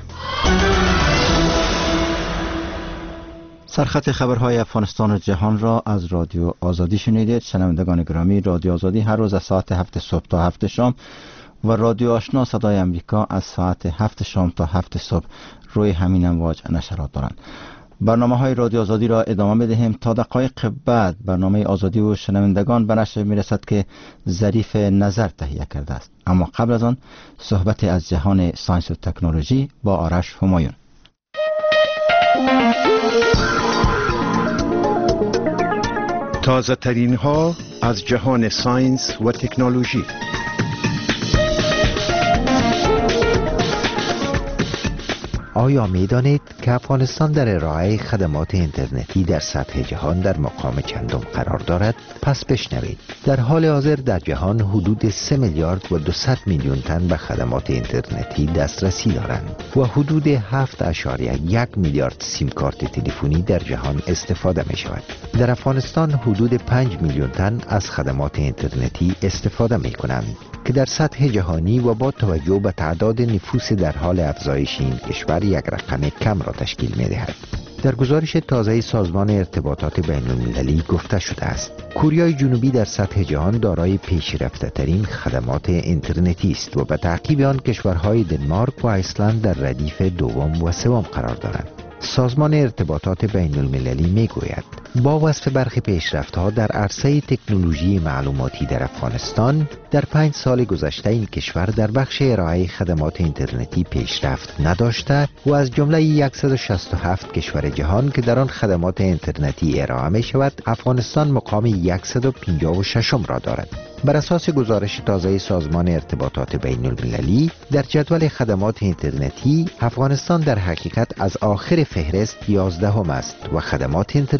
سرخط خبرهای افغانستان و جهان را از رادیو آزادی شنیدید. شنوندگان گرامی، رادیو آزادی هر روز از ساعت هفت صبح تا هفت شام و رادیو آشنا صدای امریکا از ساعت هفت شام تا هفت صبح روی همین امواج نشرات دارند. برنامه های رادیو آزادی را ادامه بدهیم. تا دقایق بعد برنامه آزادی و شنوندگان به نشر میرسد که ظریف نظر تهیه کرده است. اما قبل از آن صحبت از جهان ساینس و تکنولوژی با آرش همایون. تازه ترین ها از جهان ساینس و تکنولوژی. آیا می دانید که افغانستان در ارائه خدمات اینترنتی در سطح جهان در مقام چندم قرار دارد؟ پس بشنوید. در حال حاضر در جهان حدود سه میلیارد و دویست میلیون تن به خدمات اینترنتی دسترسی دارند و حدود هفت اشاریه یک میلیارد سیم کارت تلفنی در جهان استفاده می شود. در افغانستان حدود پنج میلیون تن از خدمات اینترنتی استفاده می کنند که در سطح جهانی و با توجه به تعداد نفوس در حال افزایش این کشور یک رقم کم را تشکیل می دهد. در گزارش تازه سازمان ارتباطات بین المللی گفته شده است کره جنوبی در سطح جهان دارای پیشرفته ترین خدمات اینترنتی است و به تعقیب آن کشورهای دنمارک و ایسلند در ردیف دوم و سوم قرار دارند. سازمان ارتباطات بین المللی می گوید با وصف برخی پیشرفت‌ها در عرصه تکنولوژی معلوماتی در افغانستان در پنج سال گذشته این کشور در بخش ارائه خدمات اینترنتی پیشرفت نداشته و از جمله صد و شصت و هفت کشور جهان که در آن خدمات اینترنتی ارائه می شود افغانستان مقام صد و پنجاه و شش را دارد. بر اساس گزارش تازه سازمان ارتباطات بین المللی در جدول خدمات اینترنتی افغانستان در حقیقت از آخر فهرست یازدهم است و خدمات اینترنتی در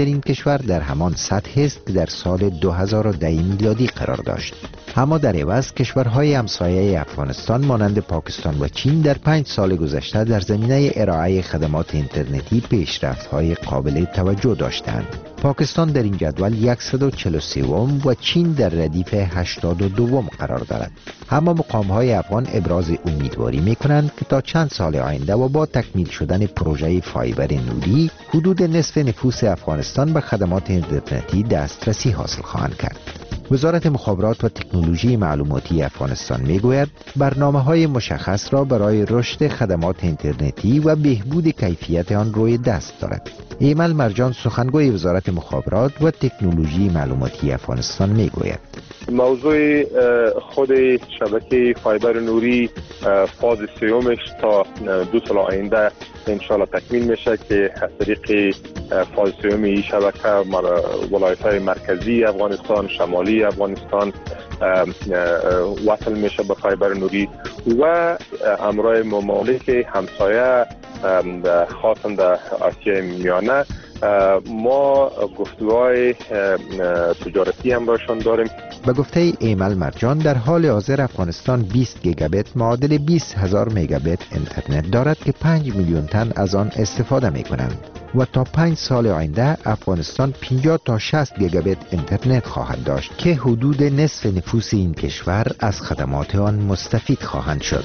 این کشور در همان سطح است که در سال دو هزار و ده میلادی قرار داشت. اما در عوض کشورهای همسایه افغانستان مانند پاکستان و چین در پنج سال گذشته در زمینه ارائه خدمات اینترنتی پیشرفت‌های قابل توجه داشتند. پاکستان در این جدول صد و چهل و سه و چین در ردیف هشتاد و دو قرار دارد. اما مقام‌های افغان ابراز امیدواری می‌کنند که تا چند سال آینده و با تکمیل شدن پروژه فایبر نوری حدود نصف نفوس افغانستان به خدمات اینترنتی دسترسی حاصل خواهند کرد. وزارت مخابرات و تکنولوژی معلوماتی افغانستان میگوید برنامه‌های مشخص را برای رشد خدمات اینترنتی و بهبود کیفیت آن روی دست دارد. ایمل مرجان سخنگوی وزارت مخابرات و تکنولوژی معلوماتی افغانستان میگوید موضوع خود شبکه فایبر نوری فاز سیومش تا دو سال آینده انشالله تکمیل میشه که از طریق فاز سیوم این شبکه ولایت‌های مرکزی افغانستان، شمالی افغانستان وصل میشه به فایبر نوری و امرای ممالک همسایه خاصا در آسیای میانه ما گفتگوهای تجارتی هم راشون داریم. به گفته ایمل مرجان در حال حاضر افغانستان بیست گیگابیت معادل بیست هزار مگابیت اینترنت دارد که پنج میلیون تن از آن استفاده می کنند و تا پنج سال آینده افغانستان پنجاه تا شصت گیگابیت اینترنت خواهد داشت که حدود نصف نفوس این کشور از خدمات آن مستفید خواهند شد.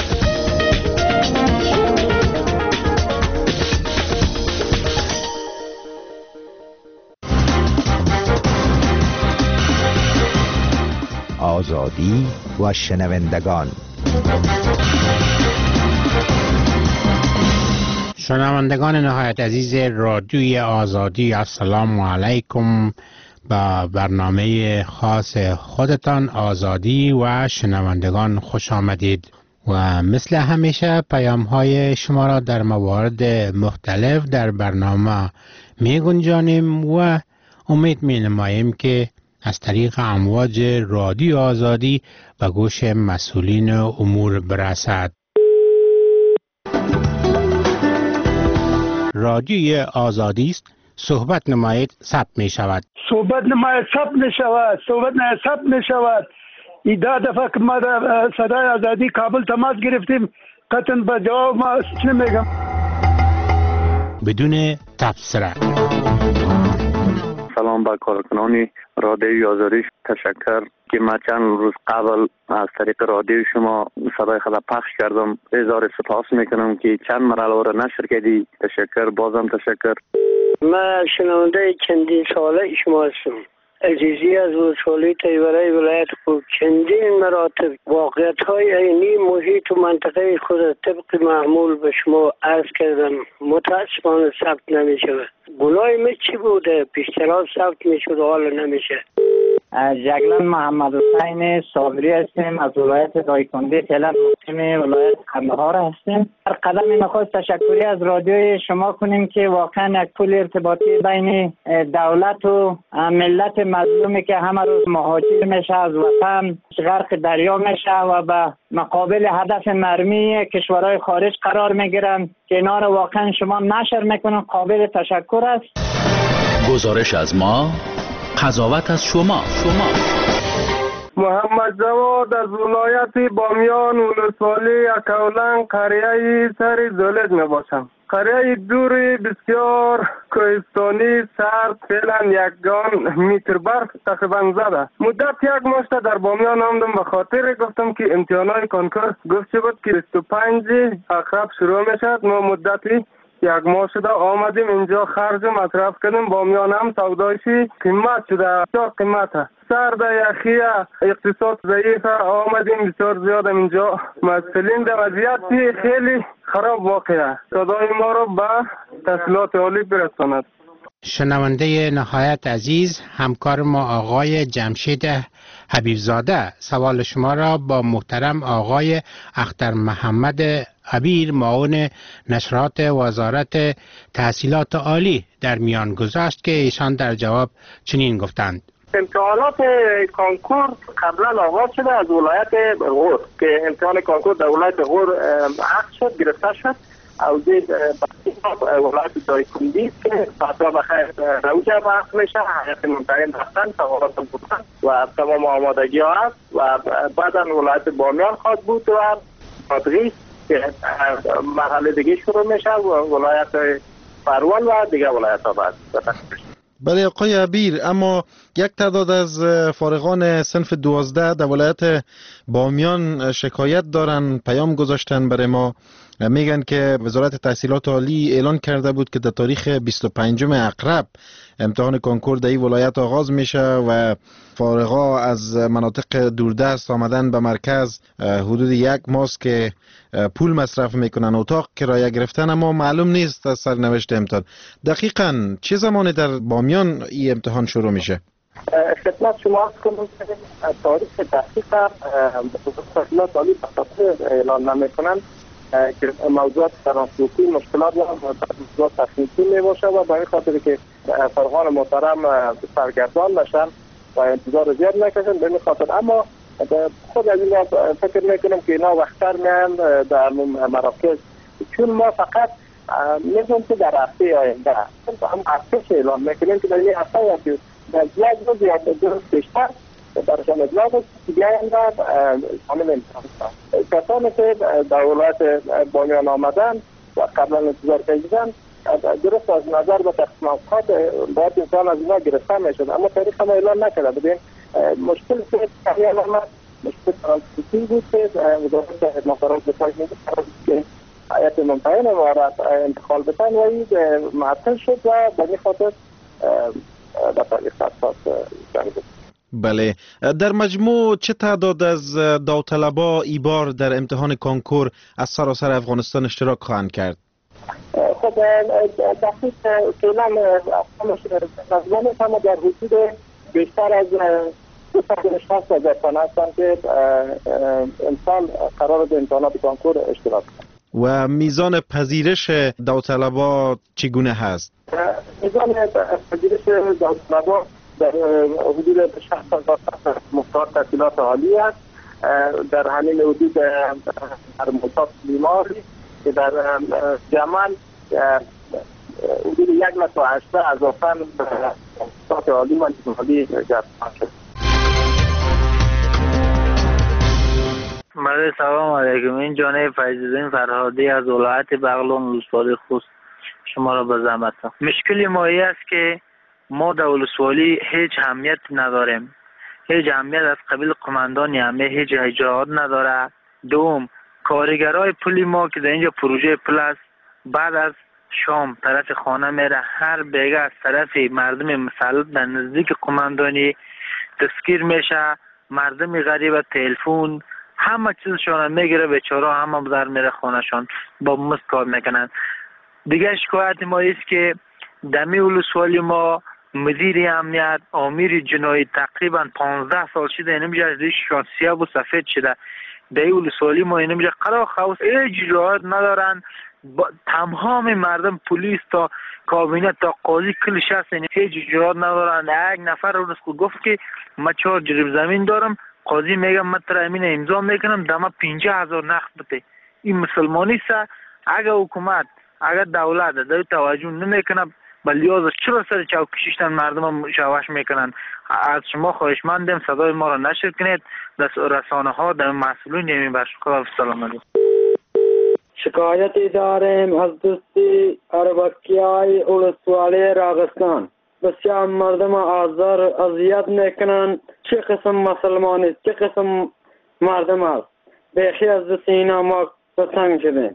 آزادی و شنوندگان. شنوندگان نهایت عزیز رادیوی آزادی، السلام علیکم. با برنامه خاص خودتان آزادی و شنوندگان خوش آمدید و مثل همیشه پیام های شما را در موارد مختلف در برنامه می گنجانیم و امید می نماییم که از طریق امواج رادیو آزادی به گوش مسئولین امور برسد. رادیوی آزادی است، صحبت نمایید ثبت می شود. صحبت نمایید ثبت می شود. صحبت نمایید ثبت می شود. ایده دفعه که ما در صدای آزادی کابل تماس گرفتیم قطعا به جواب ما نمیگم. بدون تبصره. سلام به کارکنان رادیوی آزادی، تشکر که ما چند روز قبل از طریق رادیو شما صدای خود پخش کردم. اظهار سپاس میکنم که چند مرحله را نشر کردی. تشکر، بازم تشکر. من شنونده چندین ساله شما هستم. عزیزی از ولسوالی تیورای ولایت خوب چندین مراتب واقعیت های عینی محیط و منطقه خود طبق معمول به شما عرض کردم. متاسفانه ثبت نمی شود. گناه می چی بوده؟ پیشترها ثبت می شود حالا نمیشه. جگلان محمد حسین صابری هستیم از ولایت دایکنده، فعلا مقیم ولایت قندهار هستیم. هر قدم نخواست تشکری از رادیوی شما کنیم که واقعا یک پل ارتباطی بین دولت و ملت مظلومی که همه روز مهاجر میشه از وطن، غرق دریا میشه و به مقابل هدف مرمی کشورهای خارج قرار میگیرن که اینا رو واقعا شما نشر میکنن. قابل تشکر است. گزارش از ما، قضاوت از شما. شما محمد جواد از ولایت بامیان، ولسوالی اکولنگ، قریه سر زولد می قریه دوری بسیار کوهستانی سرد، فعلا یکگان میتر برف تقریبا زده. مدت یک ماه در بامیان آمدم به خاطر گفتم که امتحانات کنکور گفته بود که بیست و پنج اکتبر شروع میشد. ما مدتی یک ماه شده آمدیم اینجا، خرج مصرف کردیم. بامیان هم سودایشی قیمت شده، بسیار قیمته. سرد یخی، اقتصاد ضعیف، آمدیم بسیار زیاد اینجا. مسئولین در وضعیت خیلی خراب واقعه. صدای ما رو به تحصیلات عالی برساند. شنونده نهایت عزیز، همکار ما آقای جمشید حبیبزاده سوال شما را با محترم آقای اختر محمد عبیر معاون نشرات وزارت تحصیلات عالی در میان گذاشت که ایشان در جواب چنین گفتند: امتحانات کنکور قبلا آغاز شده از ولایت غور که امتحان کنکور در ولایت غور عقد شد، گرفته شد. اوجه ولایت دایکنډی که فضا بخیر روجه بحث میشه، هیئت منتقم رفتن، سوالات بودن و تمام آمادگی ها هست و بعدا ولایت بامیان خواهد بود و بادغیس که مرحله دیگه شروع میشه و ولایت فروان و دیگه ولایت ها بعد. بله آقای عبیر، اما یک تعداد از فارغان صنف دوازده در ولایت بامیان شکایت دارن، پیام گذاشتن برای ما، میگن که وزارت تحصیلات عالی اعلان کرده بود که در تاریخ بیست و پنجم اقرب امتحان کنکور در این ولایت آغاز میشه و فارغا از مناطق دوردست آمدن به مرکز حدود یک ماست که پول مصرف میکنن، اتاق کرایه گرفتن، اما معلوم نیست از سرنوشت امتحان. دقیقاً چه زمانی در بامیان این امتحان شروع میشه؟ خدمت شما عرض کنم که تاریخ دقیق تحصیلات عالی به اعلان نمیکنن که موضوعات ترانسپورتی مشکلات و موضوعات تکنیکی می باشه و به این خاطر که فرغان محترم سرگردان نشن و انتظار زیاد نکشن به این خاطر. اما خود از این فکر میکنم که اینا وقتر میان در مراکز، چون ما فقط میدونم که در هفته آینده هم هفته اعلان میکنیم که در این هفته که در یک روز یا دو روز بیشتر برشان اطلاع بود دیگه هم را شامل امتحان کنند. کسانی که در ولایت بامیان آمدن و قبلا انتظار کشیدن درست از نظر به تقسیم اوقات باید انسان از اینا گرفته میشد، اما تاریخ ما اعلان نکرده بودیم. مشکل که کمیان آمد مشکل ترانسپورتی بود که وزارت محترم دفاعی میگه که هیئت منتقم وارد انتقال بتن و این معطل شد و به این خاطر در تاریخ اساس جنگ بود. بله، در مجموع چه تعداد از داوطلبا ای بار در امتحان کنکور از سراسر افغانستان اشتراک خواهند کرد؟ خب دقیق فعلا نظمانش هم در حدود بیشتر از دویست و شصت هزار تن هستند که امسال قرار به امتحانات کنکور اشتراک کنند. و میزان پذیرش داوطلبا چگونه هست؟ میزان پذیرش داوطلبا در حدود شصت هزار مختار تحصیلات عالی است، در همین حدود در مصاب بیماری که در جمال حدود یک لک و هشده اضافاً تحصیلات عالی و عالی جذب شد. بله سلام علیکم، این جانب فیض‌الدین فرهادی از ولایت بغلان ولسوالی خوست شما را به زحمت. مشکل ما این است که ما در ولسوالی هیچ اهمیت نداریم، هیچ اهمیت از قبیل قماندان همه هیچ اجراعات نداره. دوم، کارگرای پلی ما که در اینجا پروژه پل است بعد از شام طرف خانه میره، هر بیگه از طرف مردم مسلط در نزدیک قماندانی دستگیر میشه، مردم غریب تلفن همه چیزشان میگیره، بیچاره همه در میره خانهشان با مست کار میکنن. دیگه شکایت ما است که دمی ولسوالی ما مدیر امنیت امیر جنایی تقریبا پانزده سال شده اینجا ریششان سیاه و سفید شده. در ولسوالی ما اینجا قرار خوص هیچ اجراعات ندارن، تمام مردم پلیس تا کابینه تا قاضی کلش هست هیچ اجراعات ندارن. یک نفر روز گفت که من چهار جریب زمین دارم، قاضی میگم من تر امین امضا میکنم دما پنجاه هزار نقد بده. این مسلمانی است. اگر حکومت اگر دولت در توجه نمیکنه بلیاز چرا سر چوکشیشتن مردم شواش میکنن. از شما خواهشمندم صدای ما را نشر کنید در رسانه ها در مسئولین نمی باش. خدا سلام علیکم. شکایتی داریم از دوستی اربکیای ولسوالی راغستان. بسیار مردم آزار اذیت میکنن. چه قسم مسلمان است، چه قسم مردم است. بیخی از دست اینا ما بسنگ شدیم.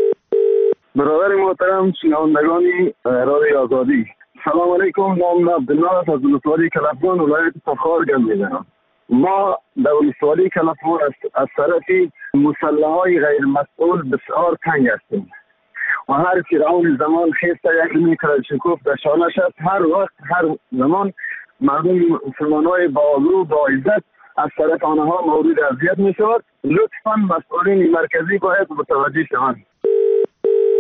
برادر محترم شنوندگان رادیو آزادی، سلام علیکم. نام عبدالله است از ولسوالی کلفگان ولایت تخار گم میزنم. ما در ولسوالی کلفگان از طرف مسلحای غیر مسئول بسیار تنگ هستیم و هر فرعون زمان خیسته یک میتر شکوف در شانش است. هر وقت هر زمان مردم مسلمان های با آبرو با عزت از طرف آنها مورد اذیت می شود. لطفا مسئولین مرکزی باید متوجه شوند.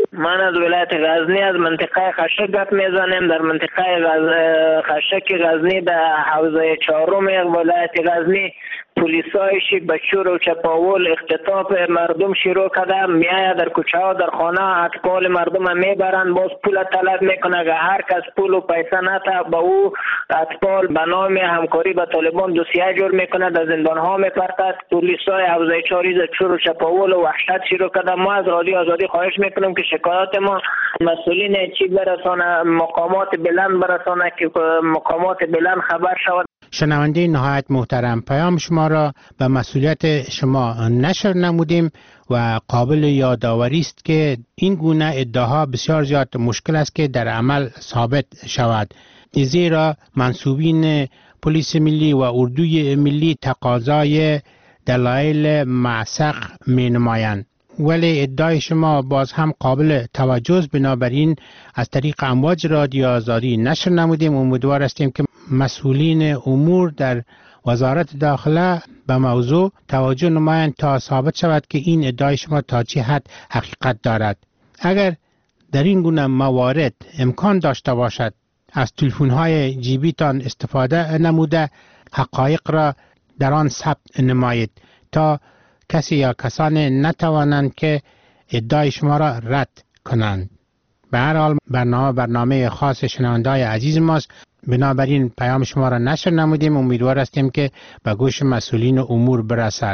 من از ولایت غزنی از منطقه خشک گپ میزنیم. در منطقه غز... خشک غزنی در حوزه چهارم ولایت غزنی پلیسایشی به چور و چپاول اختطاف مردم شروع کرده. میایه در کوچه ها در خانه اطفال مردم میبرن، باز پول طلب میکنه که هر کس پول و پیسه نتا به او اطفال به نام همکاری با طالبان دوسیه جور میکنه، در زندان ها میپرتد. پلیسای حوزه چهاری در چور و چپاول و وحشت شروع کرده. ما از رادیو آزادی خواهش میکنیم که شکایات ما مسئولین چی برسانه، مقامات بلند برسانه که مقامات بلند خبر شود. شنونده نهایت محترم، پیام شما را به مسئولیت شما نشر نمودیم و قابل یادآوری است که این گونه ادعاها بسیار زیاد مشکل است که در عمل ثابت شود، زیرا منصوبین پلیس ملی و اردوی ملی تقاضای دلایل معسق می نمایند. ولی ادعای شما باز هم قابل توجه است، بنابراین از طریق امواج رادیو آزادی نشر نمودیم. امیدوار هستیم که مسئولین امور در وزارت داخله به موضوع توجه نمایند تا ثابت شود که این ادعای شما تا چه حد حقیقت دارد. اگر در این گونه موارد امکان داشته باشد از تلفن‌های جیبیتان استفاده نموده حقایق را در آن ثبت نمایید تا کسی یا کسانی نتوانند که ادعای شما را رد کنند. به هر حال برنامه برنامه خاص شنونده‌های عزیز ماست، بنابراین پیام شما را نشر نمودیم. امیدوار هستیم که به گوش مسئولین امور برسد.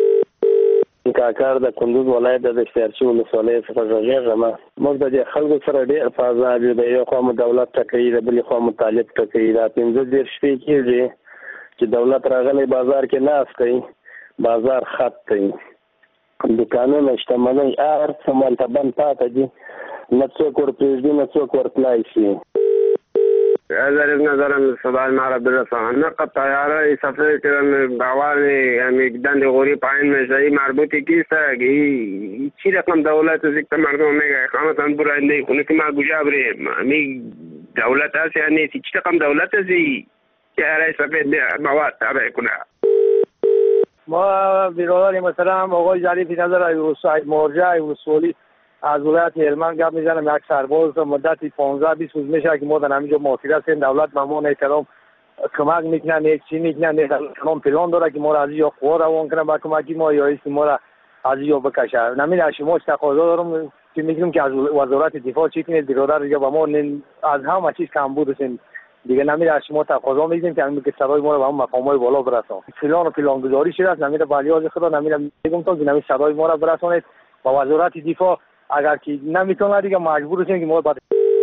کاکار د کندوز ولایت د شهرچی ولسوالۍ څخه راغلی. موږ د خلکو سره ډېر فضا د یو خوا دولت ټکوي، د بلې خوا مطالب ټکوي. دا پنځه دېرش شپې کېږي چې دولت راغلی بازار کې ناست دی، بازار خط دی، دوکانونه شتمنۍ هر څه مالته بند پاتې دي، نه څوک ورپرېږدي نه څوک ورتلای شي. از از نظرم صدای ما را برسان نقد طیاره سفر کردن باوری میگدن غوری پایین میشه مربوطی کیست که چی رقم دولت سیکت مردم میگه اقامتان برای کنه که ما گوجه بریم می دولت هست یعنی چی رقم دولت هستی که ارای سفید مواد تابع کنه. ما برادر مثلا آقای ظریفی نظر ایوساید مرجع ایوسولی از ولایت هلمند گپ میزنم. یک سرباز مدتی پانزده بیست روز میشه که ما در همینجا محاصره هستیم. دولت به ما احترام کمک میکنه، یک چی میکنه، یک کلام پلان داره که ما را از اینجا قوا روان کنه با کمکی ما یا ایست ما را از اینجا بکشه. نمین از شما تقاضا دارم که میگیم که از وزارت دفاع چی کنید برادر یا به ما از همه چیز کم بودیم دیگه. نمیر از شما تقاضا میگیم که همین که صدای ما رو به اون مقامات بالا برسون. فلان و فلان گزارش شده است. نمیر بالیاز خدا نمیر میگم تا که نمیر صدای ما رو برسونید با وزارت دفاع. اگر که نمیتونه دیگه مجبور هستیم که ما باید.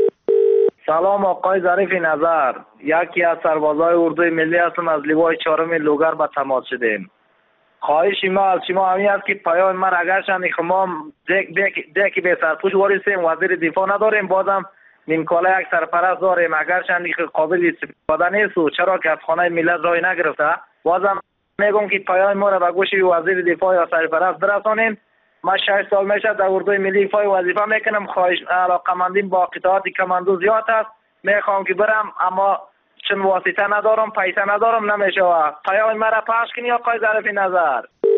سلام آقای ظریف نظر، یکی از سربازای اردوی ملی هستم، از لیوای چهارم لوگر به تماس شدیم. خواهش ما از شما همین است که پیام ما اگر شما ما دک دک دک به سرپوش وارسیم، وزیر دفاع نداریم، بازم نیمکاله یک سرپرست داریم، اگر شما قابل استفاده نیست و چرا که از خانه ملت رای نگرفته، بازم میگم که پیام ما را به گوش وزیر دفاع یا سرپرست برسانیم. ما شش سال میشه در اردوی ملی فای وظیفه میکنم. خواهش علاقمندیم با قطعات کماندو زیاد است، میخوام که برم اما چون واسطه ندارم، پیسه ندارم، نمیشه. پیام مرا پخش کنی آقای ظریف نظر.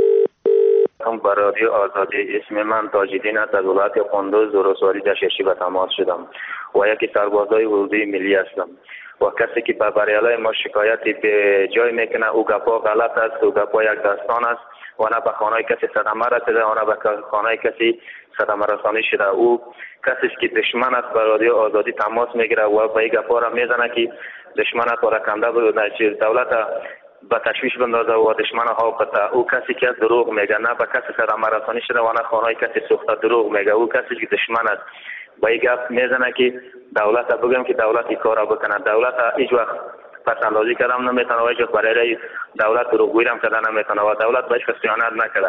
هم بر رادیو آزادی، اسم من تاج‌الدین است، از ولایت کندوز ولسوالی در شهرچی به تماس شدم و یکی سربازای اردوی ملی هستم و کسی که به بریالای ما شکایتی به جای میکنه او گپا غلط است، او گپا یک داستان است و نه به خانه کسی صدمه رسیده و نه به خانه کسی صدمه رسانی شده. او کسی که دشمن است به رادیو آزادی تماس میگیره و به این گپا را میزنه که دشمن است و رکنده بود دولت به تشویش بندازه و دشمن ها بته. او کسی که دروغ میگه، نه به کسی صدمه رسانی شده و نه خانه کسی سوخته دروغ میگه. او کسی که دشمن است با این گپ میزنه که دولت بگم که دولت این کار بکنه. دولت هیچ وقت پس اندازی کردم نمیتونه و هیچ وقت برای دولت دروغگویی هم کردن نمیتونه و دولت به هیچ کس خیانت نکرده.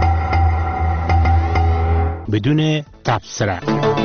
بدون تبصره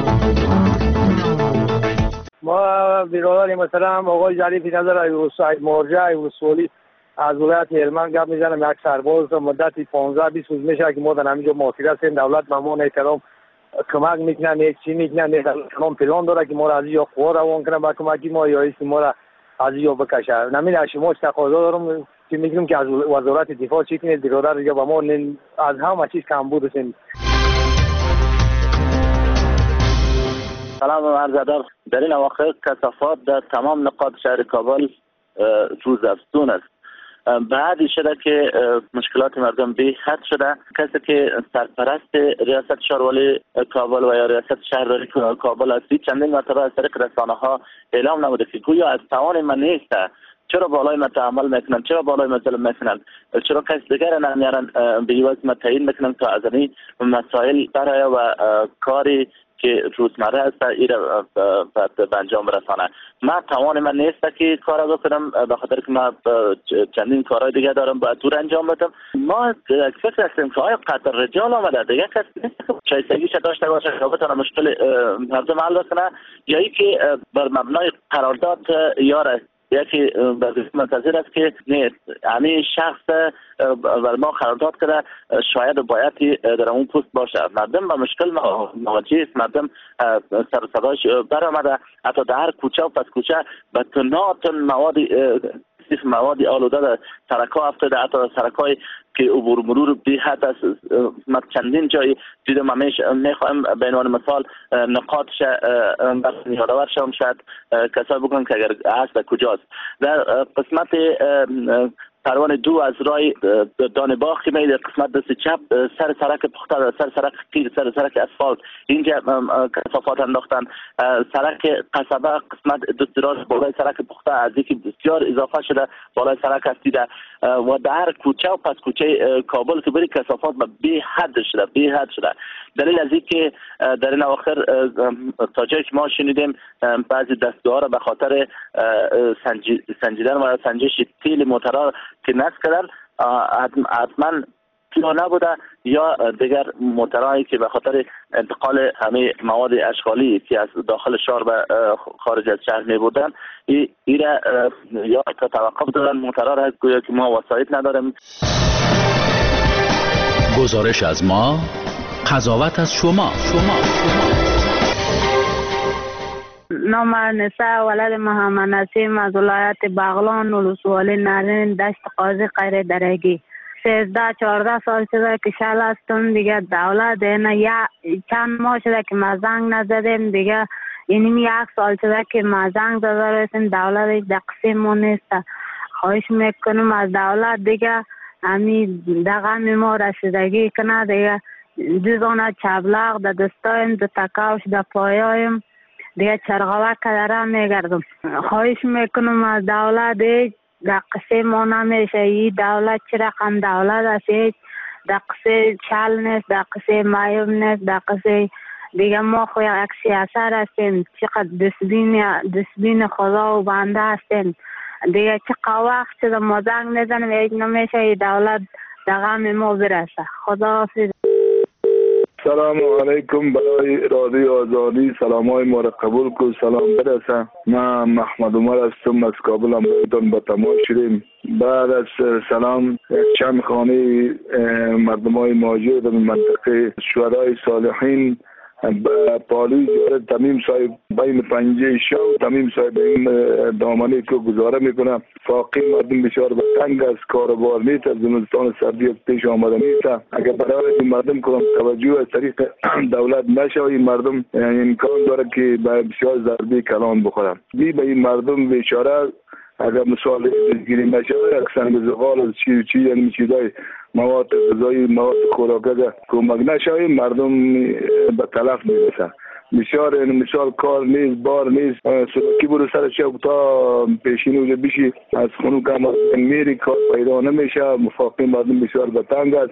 ما برادر مثلا آقای ظریفی نظر ایوساید مرجع ایوسولی از ولایت هلمند گپ میزنم. یک سرباز مدتی پانزده بیست روز میشه که ما در همینجا محاصره هستیم. دولت به ما احترام کمک میکنه، یک چی میکنه، یک کلام پلان داره که ما را از اینجا قوا روان کنه با کمکی ما یا ایست ما را از اینجا بکشه. نمین از شما تقاضا دارم که میگیم که از وزارت دفاع چی کنید برادر یا به ما از همه چیز کم بودیم. عرض ادب. در این اواخر کثافات در تمام نقاط شهر کابل روز افزون است. بعدی شده که مشکلات مردم بی حد شده. کسی که سرپرست ریاست شهرولی کابل و یا ریاست شهرداری کابل است چندین مرتبه از طریق رسانه ها اعلام نموده که گویا از توان من نیست، چرا بالای من تعامل میکنن، چرا بالای من ظلم میکنن، چرا کس دیگر نمیارن به این وجه تعیین میکنن تا از این مسائل برای و کاری که روزمره است ایره به انجام برسانه. من توان من نیست که کار بکنم به خاطر که من چندین کارهای دیگه دارم باید دور انجام بدم. ما فکر هستیم که آیا قطر رجال آمده دیگه کسی نیست که شایستگیش داشته باشه که بتونه مشکل مردم حل بکنه، یا ای که بر مبنای قرارداد یاره یکی وظیفه منتظر است که نه همین شخص بر ما قرارداد کرده شاید باید در اون پست باشه. مردم با مشکل مواجه است، مردم سر صداش برآمده، حتی در هر کوچه و پس کوچه به تناتن مواد مواد آلوده در سرک‌ها افتاده، حتی سرک‌های که عبور مرور بی حد است. من چندین جای دیدم، همیش میخوایم به عنوان مثال نقاطش یادآور شوم، شاید کسایی بگن که اگر اصل کجاست. در قسمت پروانه دو از رای دانباغ که میده قسمت دست چپ سر سرک پخته، سر سرک قیر، سر سرک اسفالت اینجا کثافات انداختن. سرک قصبه قسمت دست راست بالای سرک پخته از یکی بسیار اضافه شده بالای سرک استیده و در کوچه و پس کوچه کابل که بری کثافات بی حد شده بی حد شده. دلیل از این که در این اواخر تا جایی که ما شنیدیم بعضی دستگاه را به خاطر سنجیدن و سنجش تیل موترها که نصب کردن حتما کیلو نبوده یا دیگر موترهایی که به خاطر انتقال همه مواد اشغالی که از داخل شهر به خارج از شهر می بودن ایره یا توقف دادن موترها را گویا که ما وسایط نداریم. گزارش از ما، قضاوت از شما. شما نام نساء ولد محمد نسیم از ولایت بغلان ولسوالی نارنج دشت قاضی غیر درگی. سیزده چهارده سال شده که شل هستم دیگه. دولت اینه یا چند ماه شده که ما زنگ نزدیم دیگه، اینیم یک سال شده که ما زنگ زده رسیم دولت در قسممون نیست. خواهش میکنم از دولت دیگه همین دقم ما رسیدگی کنه دیگه. دوزانه چبلغ در دستایم در تکاوش در پایایم دیگه چرغوه کدره میگردم. خواهش میکنم از دولت دیگه در قصه ما نمیشه. این دولت چه رقم دولت است؟ در قصه چل نیست، در قصه مایوب نیست، در قصه دیگه ما خو یک سیاست هستیم، چقدر دستبین دستبین خدا و بنده هستیم دیگه. چه وقت شده ما زنگ نزنیم هیچ نمیشه. این دولت در غم ما برسه. خدا حافظ. سلام علیکم. برای رادیو آزادی سلام های ما را قبول کن، سلام برسه. من محمد عمر هستم از کابل. هم بایدان با تماس شدیم. بعد از سلام چند خانه مردم های مهاجر در منطقه شهدای صالحین پالی جاره تمیم صاحب بین پنجه شو تمیم صاحب این دامنه که گزاره میکنه. فاقی مردم بسیار به تنگ از کاروبار نیست، از زمستان سردی پیش آمده نیست. اگر برای این مردم کنم توجه از طریق دولت نشه این مردم امکان داره که بسیار ضربه کلان بخورن. بی به این مردم بیچاره اگر مثال گیری نشه یک سنگ زغال از چی چی یعنی چیزای مواد غذایی مواد خوراکه کمک نشه مردم به تلف میرسن. بسیار این مثال کار نیست، بار نیست. سلوکی برو سر چه تا پیشینی وجه بیشی از خونو کم میری کار پیدا نمیشه. مفاقی مردم بسیار به تنگ است.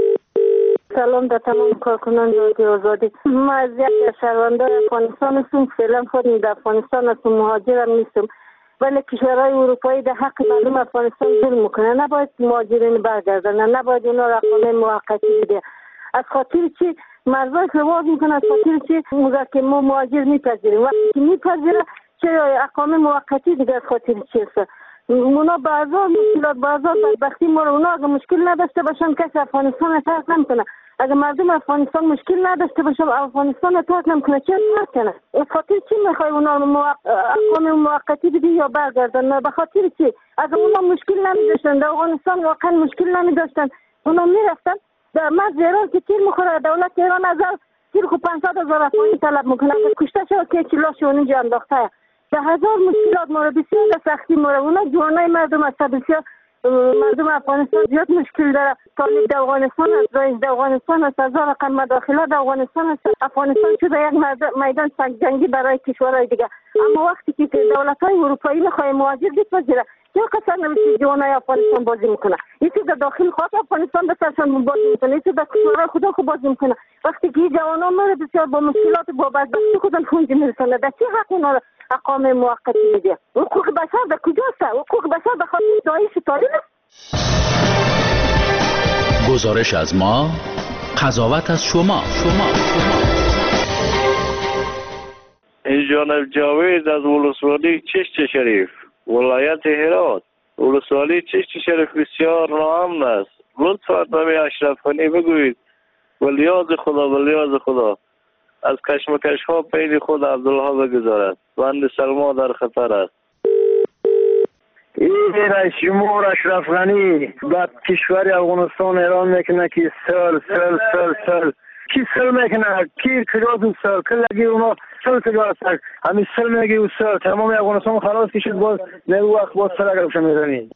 سلام در تمام کارکنان رادیو آزادی. ما از یک شهرونده افغانستان هستم. فعلا خودم در افغانستان هستم، مهاجرم نیستم، ولی کشورهای اروپایی در حق مردم افغانستان ظلم میکنه. نباید مهاجرین برگردن، نباید اینا رقم موقتی بده. از خاطر چی مردم لواز میکنه؟ از خاطر چی موقع که ما مهاجر میپذیریم وقتی که میپذیره چه اقامه موقتی دیگه از خاطر چی است؟ اونا بازار مشکلات بازار بدبختی ما رو اونا اگه مشکل نداشته باشن کسی افغانستان رو ترک نمیکنه. اگه مردم افغانستان مشکل نداشته باشن افغانستان رو ترک نمیکنه چه ترک کنه؟ به خاطر چی میخوای اونا رو اقامه موقتی بدی یا برگردن؟ به خاطر چی؟ اگه اونا مشکل نمیداشتن در افغانستان واقعا مشکل نمیداشتن اونا میرفتن. در مرز ایران که تیر میخوره دولت ایران از تیر خو پانصد هزار افغانی طلب میکنه کشته شد که چلاش اونجا انداخته ده هزار مشکلات ما رو بسیار سختی ما رو اونا جوانای مردم است بسیار مردم افغانستان زیاد مشکل داره طالب در افغانستان است رئیس در افغانستان است از رقم مداخله در افغانستان است افغانستان شده یک میدان سنگ جنگی برای کشورهای دیگه اما وقتی که دولت‌های اروپایی میخواد مهاجر بپذیره چه قصر نمیشه جوانای افغانستان بازی میکنه یکی در داخل خود افغانستان بسرشان بازی میکنه یکی در کشورهای خدا خود بازی میکنه وقتی که جوانان ما بسیار با مشکلات با بدبختی خودن خونج میرسونه در چه حق اونا رو اقامه موقتی میده حقوق بشر در کجاست حقوق بشر به خاطر داعش طالب است گزارش از ما قضاوت از شما شما شما این جانب جاوید از ولسوالی چشت شریف ولایت هرات ولسوالی چشت شریف بسیار ناامن است لطفا به اشرف غنی بگویید ولیاز خدا ولیاز خدا از کشمکش ها پید خود عبدالله بگذارد بند سلما در خطر است این رئیس جمهور اشرف غنی بعد کشور افغانستان اعلان میکنه که سل سل سل سل کی سل میکنه کی کجاست اون سل کلگی اونا سل کجاست همین سل میگی اون سل تمام افغانستان خلاص کشید باز نه وقت باز سل اگر بشه میزنی.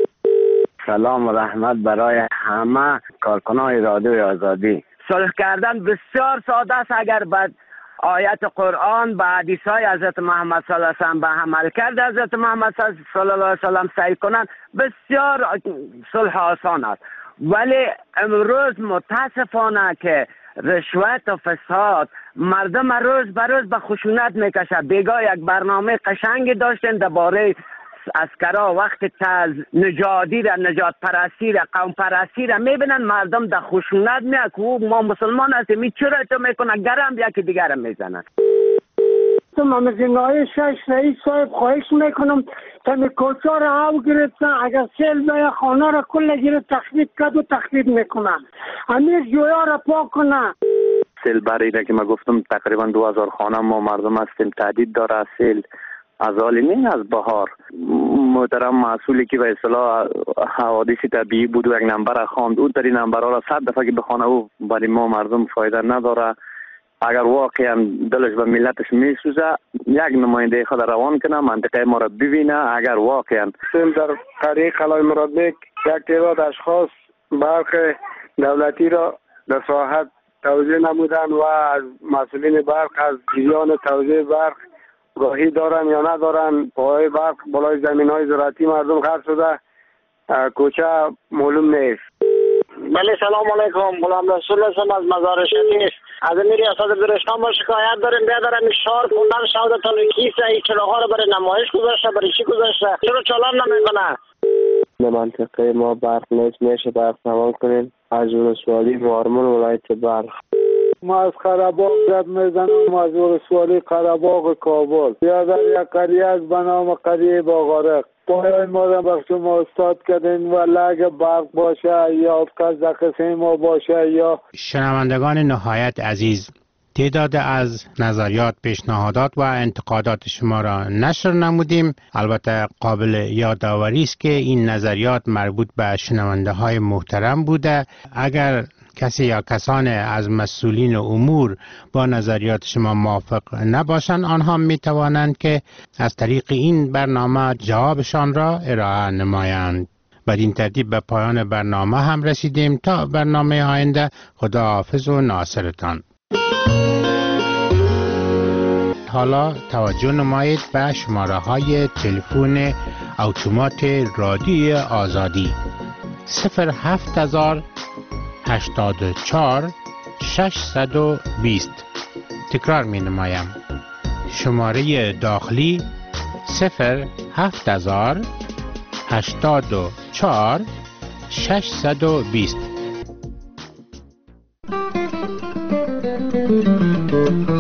سلام و رحمت برای همه کارکنان رادیوی آزادی. صلح کردن بسیار ساده است اگر بعد آیت قرآن به حدیث های حضرت محمد صلی الله علیه و سلم به عمل کرد حضرت محمد صلی الله علیه و سلم سعی کنن بسیار صلح آسان است ولی امروز متاسفانه که رشوت و فساد مردم روز به روز به خشونت میکشه بیگاه یک برنامه قشنگی داشتن درباره اسکرا وقت از نژادی را نجات پرستی را قوم پرستی را میبینن مردم در خشونت میاد که ما مسلمان هستیم این چرا تو میکنن گرم یکی دیگر میزنن. تو ممزنگاه شش رئیس صاحب خواهش میکنم تمی کوچه را او گرفتن اگر سیل بیا خانه را کل گرفت تخریب کرد و تخریب میکنن امیر جویا را پاک کنن. سیل برای که ما گفتم تقریبا دو هزار خانه ما مردم هستیم تهدید داره سیل از عالمین از بهار محترم مسئولی که به اصطلاح حوادث طبیعی بود و یک نمبر خواند او در این نمبرها را صد دفعه که بخونه او برای ما مردم فایده نداره اگر واقعا دلش به ملتش میسوزه یک نماینده خود روان کنه منطقه ما را ببینه اگر واقعا در قریه قلعه مرادبک یک تعداد اشخاص برق دولتی را در ساحت توزیع نمودن و از مسئولین برق از جریان توزیع برق گاهی دارن یا ندارن پای برق بالای زمین های زراعتی مردم خرد شده کوچه معلوم نیست. بله سلام علیکم غلام رسول هستم از مزار شریف از امیر ریاست برشتان ما شکایت داریم بیادرم این شهر خوندن شهر تا کیسه این چراغا رو برای نمایش گذاشته برای چی گذاشته چرا چالان نمیکنه در منطقه ما برق نیست میشه برق تمام کنیم از ولسوالی مارمون ولایت برق ما از قره‌باغ رد میزنم از ولسوالی قره‌باغ کابل یا در یک قریه از به نام قریه باغارق پایان ما را به شما استاد کردین و لگ برق باشه یا قصد قسم ما باشه یا شنوندگان نهایت عزیز تعداد از نظریات پیشنهادات و انتقادات شما را نشر نمودیم البته قابل یادآوری است که این نظریات مربوط به شنونده های محترم بوده اگر کسی یا کسان از مسئولین امور با نظریات شما موافق نباشند آنها می توانند که از طریق این برنامه جوابشان را ارائه نمایند. بدین ترتیب به پایان برنامه هم رسیدیم تا برنامه آینده خداحافظ و ناصرتان. حالا توجه نمایید به شماره های تلفن اتومات رادیوی آزادی صفر هفت هزار هشتاد و چهار ششصد و بیست. تکرار می نمایم شماره داخلی صفر هفت هزار هشتاد و چهار ششصد و بیست.